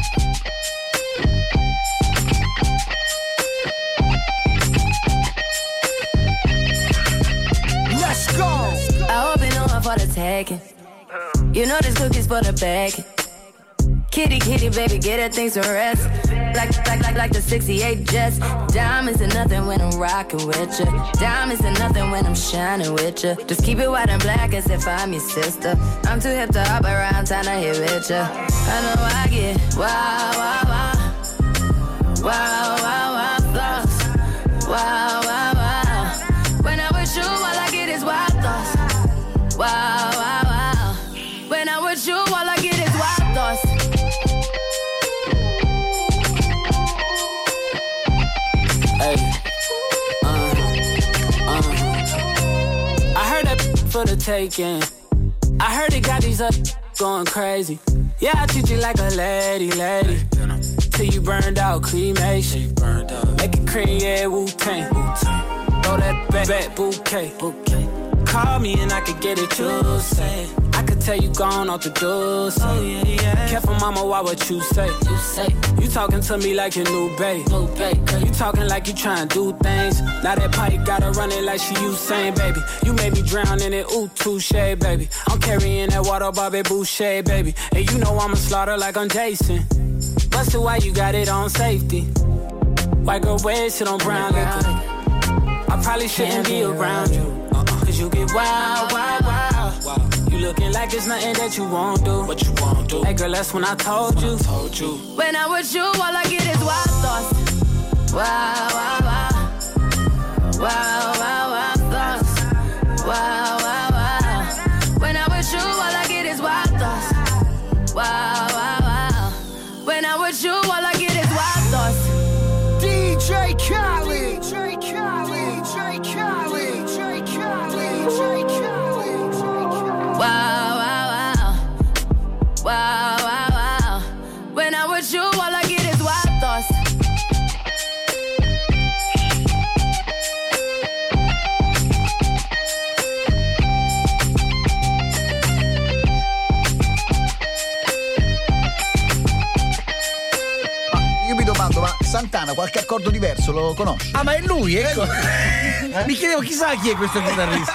Let's go. I hope you know I'm for the taking. You know this cookie's for the bag. Kitty, kitty, baby, get her things to rest. Like the 68 Jets. Diamonds are nothing when I'm rocking with you. Diamonds are nothing when I'm shining with you. Just keep it white and black as if I'm your sister. I'm too hip to hop around, time to hit with you. I know I get wow, wow, wow. Wow, wow, wow, thoughts. Wow, wow, wow. When I'm with you, all I get is wild thoughts. Wow, wow, wow. When I'm with you, all I get is wild thoughts. I heard that for the taking. I heard it got these up going crazy. Yeah, I treat you like a lady, lady. Till you burned out, cremation. Make it cream, yeah, Wu-Tang. Throw that back bouquet. Call me and I could get it, you say. I could tell you gone off the door. Oh, yeah, yeah. Careful, mama, why what you say? You talking to me like your new babe. You talking like you trying to do things. Now that pipe gotta run it like she Usain, baby. You made me drown in it, ooh, touche, baby. I'm carrying that water, Bobby Boucher, baby. And you know I'ma slaughter like I'm Jason. Busted, why you got it on safety? White girl, wear shit on brown liquor. I probably shouldn't be around you. Cause you get wild, wild, wild. You looking like it's nothing that you won't do. What you won't do? Hey girl, that's when I told you. When I'm with you, all I get is wild thoughts. Wow, wow, wow. Wow, wow, wow, thoughts. Wow, wow, wow. When I'm with you, all I get is wild thoughts. Wow, wow, wow. When I'm with you, all I get is wild thoughts. DJ Khaled. DJ Khaled. DJ Khaled. DJ Khaled. DJ Khaled. Wow, wow, wow. Wow, wow, wow. When I'm with you, all I get is wild thoughts. Io mi domando, ma Santana qualche accordo diverso lo conosci? Ah, ma è lui, ecco. Mi chiedevo chissà chi è questo chitarrista.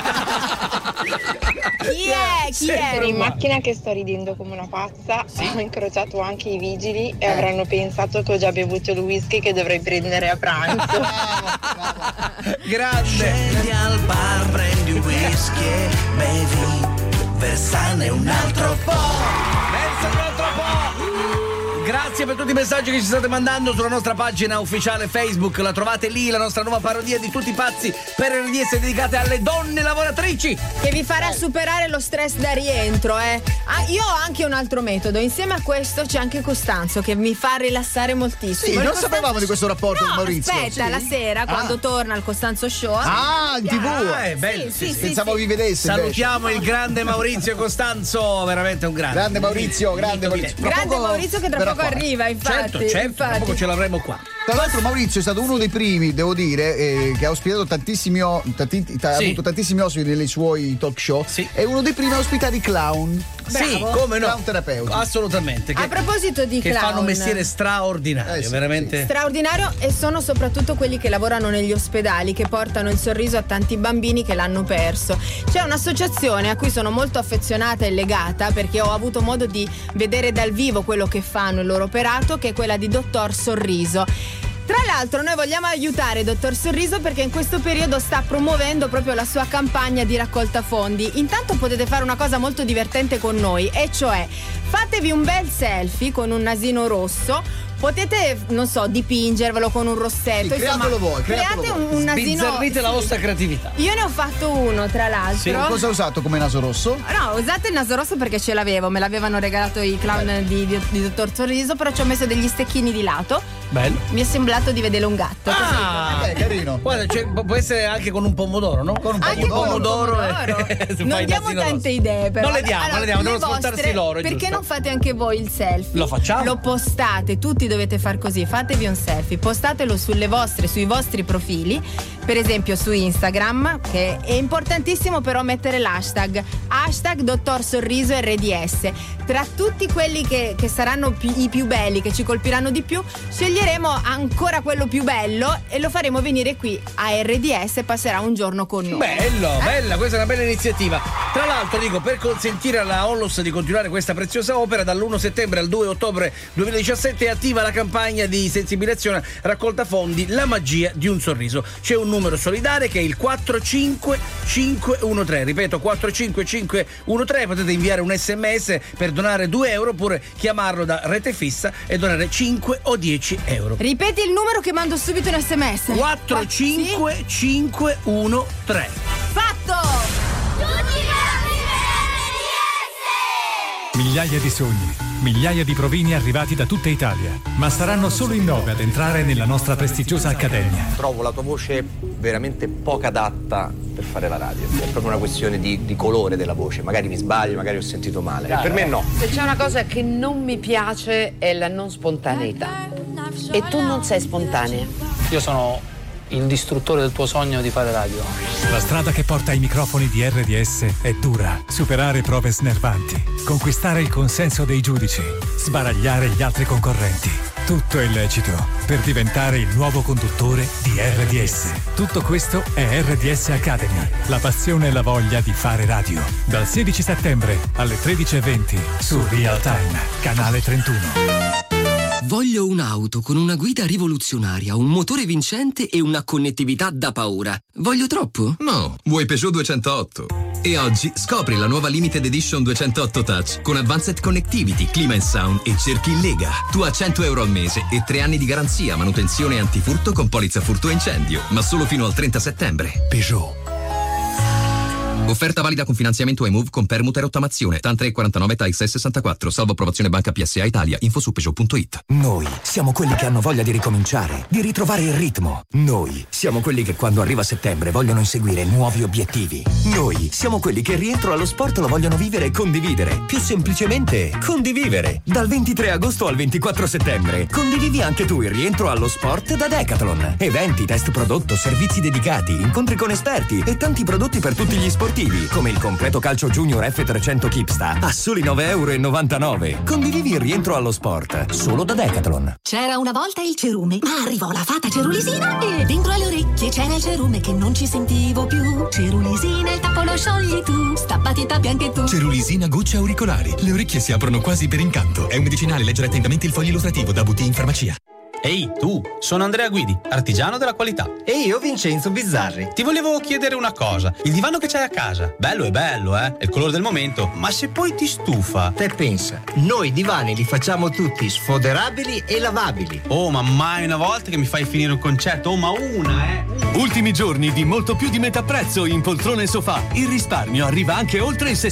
Chi è? Ero in macchina che sto ridendo come una pazza. Ho incrociato anche i vigili e avranno pensato che ho già bevuto il whisky che dovrei prendere a pranzo. Grande. Scendi al bar, prendi un whisky e bevi, versane un altro po'. Grazie per tutti i messaggi che ci state mandando sulla nostra pagina ufficiale Facebook, la trovate lì, la nostra nuova parodia di Tutti pazzi per RDS dedicate alle donne lavoratrici. Che vi farà superare lo stress da rientro, io ho anche un altro metodo, insieme a questo c'è anche Costanzo che mi fa rilassare moltissimo. Sì, non sapevamo di questo rapporto con Maurizio. Aspetta, la sera quando torna al Costanzo Show. In TV. Bello. Sì, Pensavo vi vedesse. Salutiamo il grande Maurizio Costanzo, veramente un grande. Grande Maurizio. Grande Maurizio che tra poco arriva, infatti. Certo, tra poco ce l'avremo qua. Tra l'altro Maurizio è stato uno dei primi, devo dire, che ha ospitato tantissimi ha avuto tantissimi ospiti nei suoi talk show. È uno dei primi a ospitare i clown. Bravo. Sì, come no? Clown terapeuti. Assolutamente. A proposito di clown, che fanno un mestiere straordinario, veramente straordinario, e sono soprattutto quelli che lavorano negli ospedali, che portano il sorriso a tanti bambini che l'hanno perso. C'è un'associazione a cui sono molto affezionata e legata, perché ho avuto modo di vedere dal vivo quello che fanno, il loro operato, che è quella di Dottor Sorriso. Tra l'altro noi vogliamo aiutare Dottor Sorriso perché in questo periodo sta promuovendo proprio la sua campagna di raccolta fondi. Intanto potete fare una cosa molto divertente con noi, e cioè fatevi un bel selfie con un nasino rosso. Potete, non so, dipingervelo con un rossetto. Sì, createlo voi. Create un nasino. Sbizzarrite la vostra creatività. Io ne ho fatto uno, tra l'altro. Sì, cosa hai usato come naso rosso? No, ho usato il naso rosso perché ce l'avevo, me l'avevano regalato i clown di Dottor Sorriso, però ci ho messo degli stecchini di lato. Bello. Mi è semblato di vedere un gatto. Carino. Guarda, può essere anche con un pomodoro, no? Con un pomodoro. Non diamo tante idee, però. Non le diamo, devono sfruttarsi loro. Perché giusto? non fate anche voi il selfie? Lo facciamo? Lo postate, tutti dovete far così, fatevi un selfie, postatelo sui vostri profili, per esempio su Instagram, che è importantissimo però mettere l'hashtag Dottor Sorriso RDS. Tra tutti quelli che saranno i più belli, che ci colpiranno di più, sceglieremo ancora quello più bello e lo faremo venire qui a RDS e passerà un giorno con noi. Bella, questa è una bella iniziativa. Tra l'altro dico, per consentire alla Onlus di continuare questa preziosa opera, dall'1 settembre al 2 ottobre 2017 è attiva la campagna di sensibilizzazione raccolta fondi La magia di un sorriso. C'è un numero solidale che è il 45513, ripeto 45513, potete inviare un SMS per donare 2 euro oppure chiamarlo da rete fissa e donare 5 o 10 euro. Ripeti il numero che mando subito in SMS. 45513. Fatto! Migliaia di sogni, migliaia di provini arrivati da tutta Italia, ma saranno solo in 9 ad entrare nella nostra prestigiosa accademia. Trovo la tua voce veramente poco adatta per fare la radio. È proprio una questione di colore della voce. Magari mi sbaglio, magari ho sentito male. Per me no. Se c'è una cosa che non mi piace è la non spontaneità. E tu non sei spontanea. Io sono il distruttore del tuo sogno di fare radio. La strada che porta ai microfoni di RDS è dura. Superare prove snervanti, conquistare il consenso dei giudici, sbaragliare gli altri concorrenti. Tutto è lecito per diventare il nuovo conduttore di RDS. Tutto questo è RDS Academy, la passione e la voglia di fare radio. Dal 16 settembre alle 13:20 su Real Time, canale 31. Voglio un'auto con una guida rivoluzionaria, un motore vincente e una connettività da paura. Voglio troppo? No, vuoi Peugeot 208. E oggi scopri la nuova Limited Edition 208 Touch con Advanced Connectivity, Clima & Sound e cerchi in Lega. Tu a 100 euro al mese e 3 anni di garanzia, manutenzione antifurto con polizza furto e incendio. Ma solo fino al 30 settembre. Peugeot. Offerta valida con finanziamento iMove con permuta e rottamazione. TAN 349 TAX 64. Salvo approvazione Banca PSA Italia. Info su Peugeot.it. Noi siamo quelli che hanno voglia di ricominciare, di ritrovare il ritmo. Noi siamo quelli che quando arriva settembre vogliono inseguire nuovi obiettivi. Noi siamo quelli che il rientro allo sport lo vogliono vivere e condividere. Più semplicemente, condividere. Dal 23 agosto al 24 settembre. Condividi anche tu il rientro allo sport da Decathlon. Eventi, test prodotto, servizi dedicati, incontri con esperti e tanti prodotti per tutti gli sportivi, come il completo calcio junior F300 Kipsta a soli 9,99 euro. Condividi il rientro allo sport solo da Decathlon. C'era una volta il cerume, ma arrivò la fata cerulisina e dentro alle orecchie c'era il cerume che non ci sentivo più. Cerulisina, il tappo lo sciogli tu, stappati e tappi anche tu. Cerulisina gocce auricolari. Le orecchie si aprono quasi per incanto. È un medicinale, leggere attentamente il foglio illustrativo da Buti in farmacia. Ehi, tu, sono Andrea Guidi, artigiano della qualità. E io Vincenzo Bizzarri. Ti volevo chiedere una cosa. Il divano che c'hai a casa, bello, è il colore del momento, ma se poi ti stufa... Te pensa, noi divani li facciamo tutti sfoderabili e lavabili. Oh, ma mai una volta che mi fai finire un concetto, oh, ma una. Ultimi giorni di molto più di metà prezzo in poltrone sofà. Il risparmio arriva anche oltre il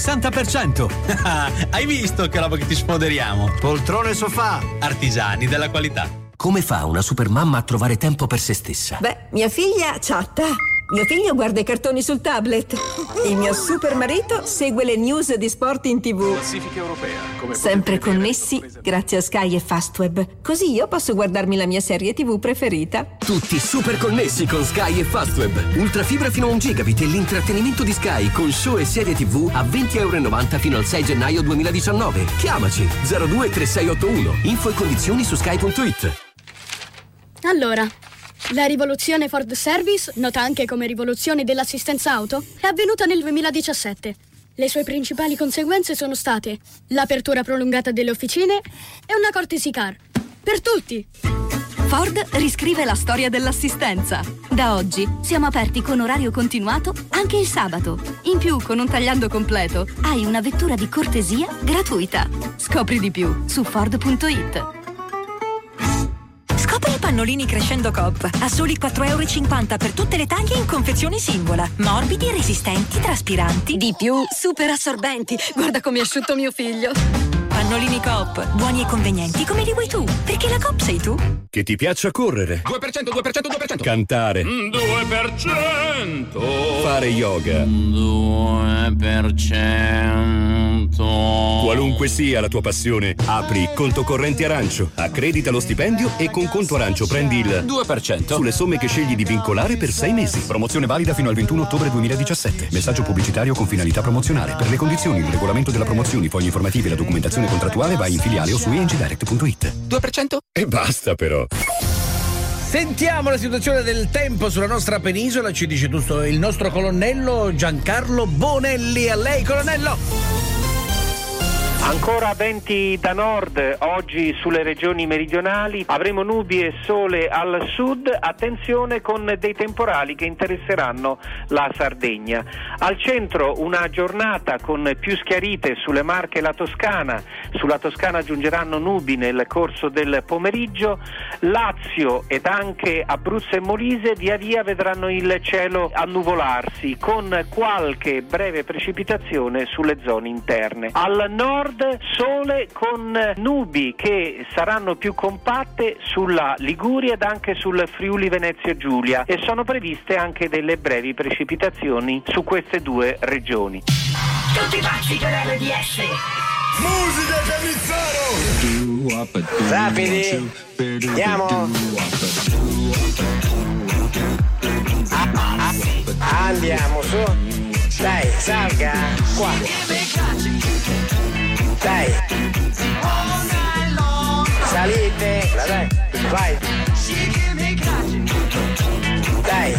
60%. Hai visto che roba che ti sfoderiamo? Poltrone sofà. Artigiani della qualità. Come fa una supermamma a trovare tempo per se stessa? Beh, mia figlia chatta. Mio figlio guarda i cartoni sul tablet. Il mio super marito segue le news di sport in TV. Classifica europea. Sempre connessi grazie a Sky e Fastweb. Così io posso guardarmi la mia serie TV preferita. Tutti super connessi con Sky e Fastweb. Ultrafibra fino a 1 gigabit e l'intrattenimento di Sky con show e serie TV a €20,90 fino al 6 gennaio 2019. Chiamaci 023681. Info e condizioni su sky.it. Allora, la rivoluzione Ford Service, nota anche come rivoluzione dell'assistenza auto, è avvenuta nel 2017. Le sue principali conseguenze sono state l'apertura prolungata delle officine e una courtesy car. Per tutti! Ford riscrive la storia dell'assistenza. Da oggi siamo aperti con orario continuato anche il sabato. In più, con un tagliando completo, hai una vettura di cortesia gratuita. Scopri di più su Ford.it. Scopri i pannolini Crescendo Coop a soli €4,50 per tutte le taglie in confezione singola. Morbidi, resistenti, traspiranti. Di più, super assorbenti. Guarda come è asciutto mio figlio. Pannolini Coop, buoni e convenienti come li vuoi tu, perché la Coop sei tu. Che ti piaccia correre. 2%. Cantare. 2%. Fare yoga. 2%. Qualunque sia la tua passione, apri conto corrente Arancio, accredita lo stipendio e con conto Arancio prendi il 2% sulle somme che scegli di vincolare per 6 mesi. Promozione valida fino al 21 ottobre 2017. Messaggio pubblicitario con finalità promozionale. Per le condizioni, il regolamento della promozione, fogli informativi e la documentazione contrattuale vai in filiale o su ingdirect.it. 2%? E basta però. Sentiamo la situazione del tempo sulla nostra penisola, ci dice tutto il nostro colonnello Giancarlo Bonelli. A lei, colonnello! Ancora venti da nord, oggi sulle regioni meridionali avremo nubi e sole al sud, attenzione con dei temporali che interesseranno la Sardegna. Al centro una giornata con più schiarite sulle Marche e la Toscana, sulla Toscana giungeranno nubi nel corso del pomeriggio, Lazio ed anche Abruzzo e Molise via via vedranno il cielo annuvolarsi con qualche breve precipitazione sulle zone interne. Al nord sole con nubi che saranno più compatte sulla Liguria ed anche sul Friuli Venezia Giulia e sono previste anche delle brevi precipitazioni su queste due regioni. Tutti pazzi per RDS. Musica Canizzaro! Rapidi, andiamo! Andiamo su! Dai, salga qua! Dai, salite, dai, vai, dai,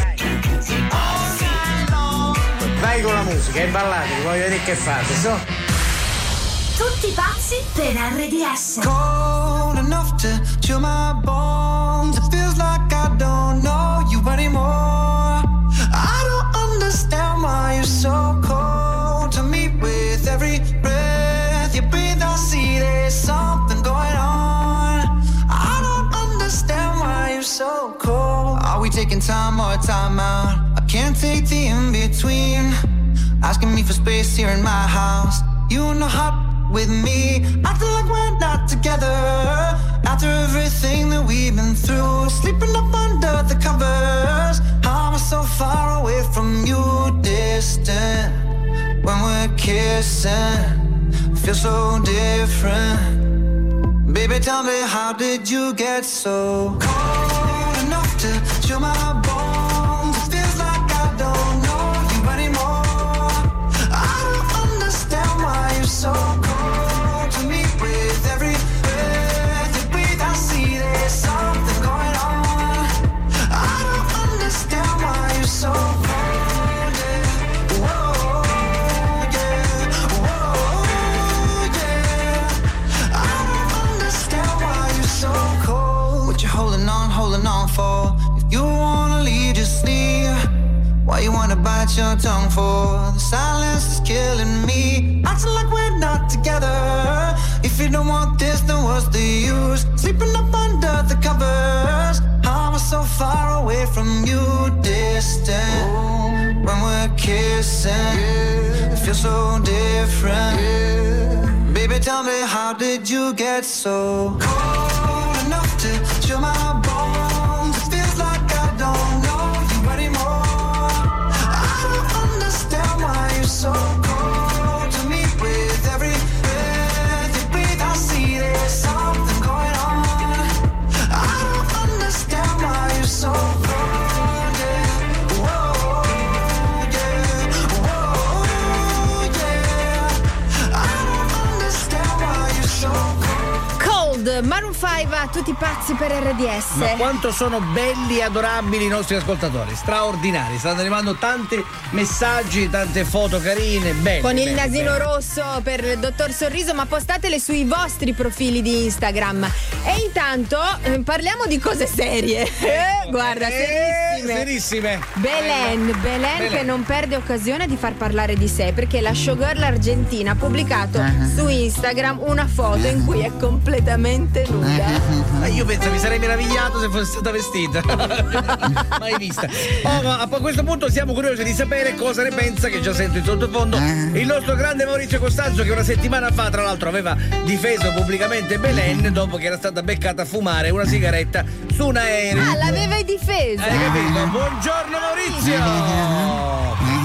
vai con la musica e ballate, voglio vedere che fate, so. Tutti pazzi per RDS. Cold enough to chill my bones. It feels like I don't know you anymore. I don't understand why you're so cold to me with every breath you breathe. I see there's something going on. I don't understand why you're so cold. Are we taking time or time out? I can't take the in-between. Asking me for space here in my house. You know how with me, acting like we're not together. After everything that we've been through, sleeping up under the covers. I'm so far away from you, distant. When we're kissing, feel so different. Baby, tell me, how did you get so cold enough to chill my bones? It feels like I don't know you anymore. I don't understand why you're so cold to me with every breath you breathe. I see there's something going on. I don't understand why you're so cold. Holding on for. If you wanna leave, just leave. Why you wanna bite your tongue for? The silence is killing me. Acting like we're not together. If you don't want this, then what's the use? Sleeping up under the covers. I'm so far away from you, distant. When we're kissing, it feels so different. Baby, tell me, how did you get so cold enough to chill my bones? It feels like I don't know you anymore. I don't understand why you're so cold to me with every breath you breathe. I see there's something going on. I don't understand why you're so cold. Yeah. Whoa, yeah. Whoa, yeah. I don't understand why you're so cold. Maroon 5 a tutti pazzi per RDS. Ma quanto sono belli e adorabili i nostri ascoltatori, straordinari. Stanno arrivando tanti messaggi, tante foto carine, belle. Con il nasino rosso per il dottor Sorriso, ma postatele sui vostri profili di Instagram. E intanto parliamo di cose serie. Guarda, serissime. Belen che non perde occasione di far parlare di sé, perché la showgirl argentina ha pubblicato su Instagram una foto in cui è completamente nuda. Io penso mi sarei meravigliato se fosse stata vestita. Mai vista. Ma a questo punto siamo curiosi di sapere cosa ne pensa, che già sento in sottofondo, il nostro grande Maurizio Costanzo, che una settimana fa tra l'altro aveva difeso pubblicamente Belen dopo che era stata beccata a fumare una sigaretta su un aereo. Ah, l'avevi difesa? Hai capito? Buongiorno Maurizio.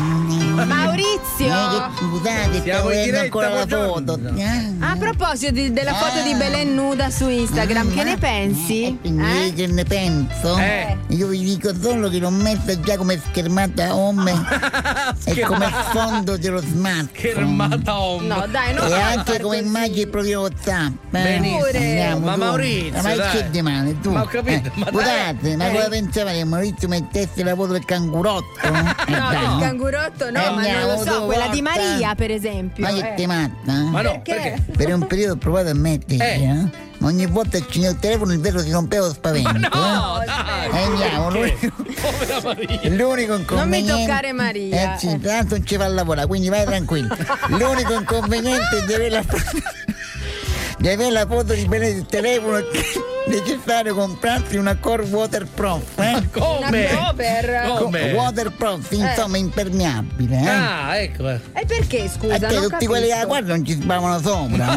Scusate, stavo vedendo ancora la foto. A proposito della foto di Belen nuda su Instagram, che ne pensi? Che ne penso? Io vi dico solo che l'ho messa già come schermata home e come fondo dello smartphone. Schermata home. No, dai, non e anche come immagine proprio WhatsApp. Benissimo. Ma tu. Maurizio, ma che di male tu? Ma ho capito. Scusate, ma cosa pensava che Maurizio mettesse la foto del cangurotto? No, il cangurotto no, ma non lo so, quella di Maria per esempio. Ma che te matta? Ma no, perché? Per un periodo ho provato a metterci, ma ogni volta che accendevo il telefono il vetro si rompeva lo spavento. Ma no, dai! Andiamo, povera Maria. L'unico inconveniente. Non mi toccare Maria. Sì, tra l'altro non ci va a lavorare, quindi vai tranquillo. L'unico inconveniente è di avere la foto di bene del telefono. Necessario comprarsi una core waterproof. Come? Come? Waterproof, insomma, impermeabile. Ah, ecco. E perché, scusa? A te tutti quelli che la guardano non ci spavano sopra.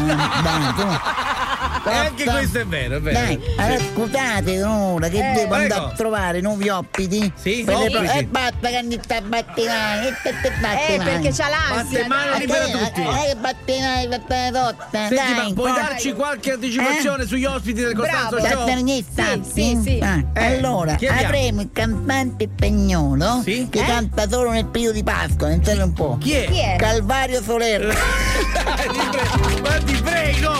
Anche questo è vero, è vero. Dai, allora scusate ora che devo andare a trovare nuovi ospiti. Sì, e basta che andiamo a battere perché c'ha l'ansia. Batte mano libera tutti. Battere totta. Senti, ma puoi darci qualche anticipazione sugli ospiti del Costanzo Show? Sì. Allora, avremo il cantante spagnolo che canta solo nel periodo di Pasqua, pensate un po'. Chi è? Calvario Soler. Ma ti prego!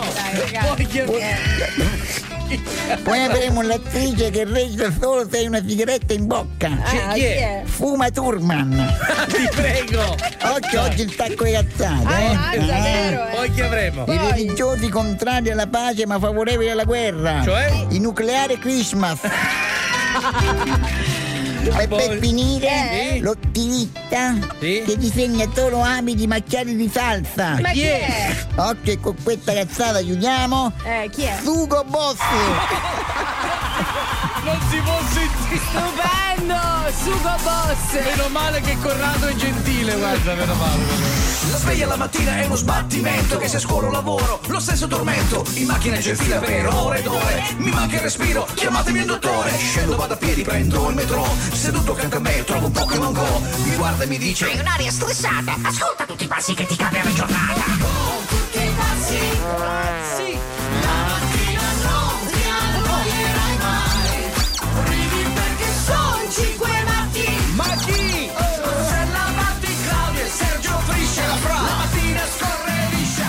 Poi avremo l'attrice che recita solo se hai una sigaretta in bocca. Chi è? Fuma Thurman. Ti prego! Oggi il tacco di cazzate. Poi chi avremo? I religiosi contrari alla pace ma favorevoli alla guerra. Cioè? I nucleari Christmas. E per finire l'ottimista che disegna solo abiti macchiati di salsa. Ma chi è? Occhio, con questa cazzata chiudiamo. Chi è? Sugo Bossi. Non si può sentire. Stupendo, Sugo Boss. Meno male che Corrado è gentile, guarda, meno male. La sveglia la mattina è uno sbattimento, che se scuolo lavoro, lo stesso tormento. In macchina c'è fila per ore ed ore, mi manca il respiro, chiamatemi il dottore. Scendo, vado a piedi, prendo il metro, seduto accanto a me trovo un Pokémon Go. Mi guarda e mi dice: hai un'aria stressata, ascolta tutti i passi che ti cambiano la giornata. Con tutti i passi, la mattina non ti annoierai mai. Ridi perché son 5 matti. Ma chi? Rossella, Matti, Claudia e Sergio Friscia. La mattina scorre liscia.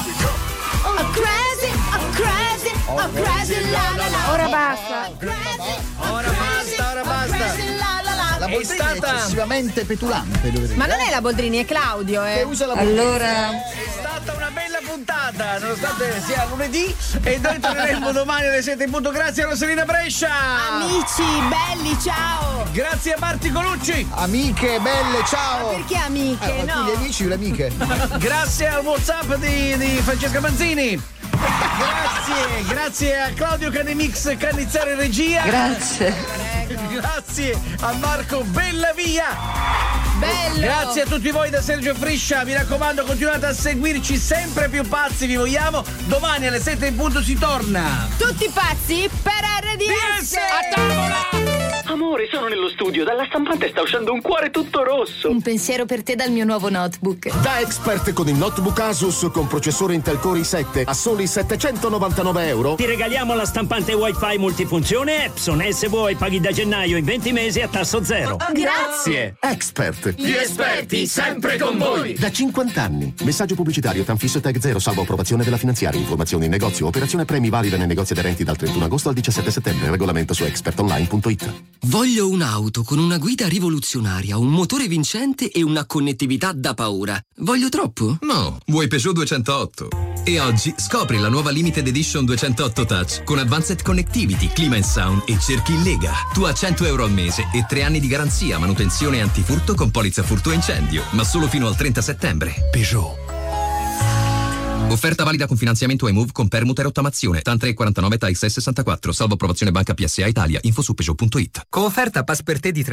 I'm crazy, la la la. Ora basta. Ora basta. La Boldrini è eccessivamente petulante. Ma non è la Boldrini, è Claudio. Che usa la Boldrini. Allora, è stata una bella puntata, nonostante sia lunedì, e noi torneremo domani alle 7 in punto. Grazie a Rosalina Brescia. Amici belli, ciao. Grazie a Marti Colucci. Amiche belle, ciao. Ma perché amiche? No. Gli amici, le amiche. Grazie al WhatsApp di Francesca Manzini. Grazie a Claudio Canemix Cannizzaro in regia. Grazie a Marco Bellavia. Bello. Grazie a tutti voi da Sergio Friscia. Mi raccomando, continuate a seguirci, sempre più pazzi vi vogliamo. Domani alle 7 in punto si torna. Tutti pazzi per RDS. A tavola. Amore, sono nello studio, dalla stampante sta uscendo un cuore tutto rosso. Un pensiero per te dal mio nuovo notebook. Da Expert con il notebook Asus con processore Intel Core i7 a soli €799. Ti regaliamo la stampante Wi-Fi multifunzione Epson e se vuoi paghi da gennaio in 20 mesi a tasso zero. Grazie. Expert. Gli esperti sempre con voi. Da 50 anni. Messaggio pubblicitario Tanfisso Tag 0 salvo approvazione della finanziaria. Informazioni in negozio. Operazione premi valida nei negozi aderenti dal 31 agosto al 17 settembre. Regolamento su expertonline.it. Voglio un'auto con una guida rivoluzionaria, un motore vincente e una connettività da paura. Voglio troppo? No, vuoi Peugeot 208. E oggi scopri la nuova Limited Edition 208 Touch con Advanced Connectivity, Clima and Sound e cerchi in Lega. Tu a €100 al mese e 3 anni di garanzia, manutenzione e antifurto con polizza furto e incendio, ma solo fino al 30 settembre. Peugeot. Offerta valida con finanziamento iMove con permuta e rottamazione. TAN 349 TAX 64, salvo approvazione Banca PSA Italia. Info su Peugeot.it. Con offerta Pass per te di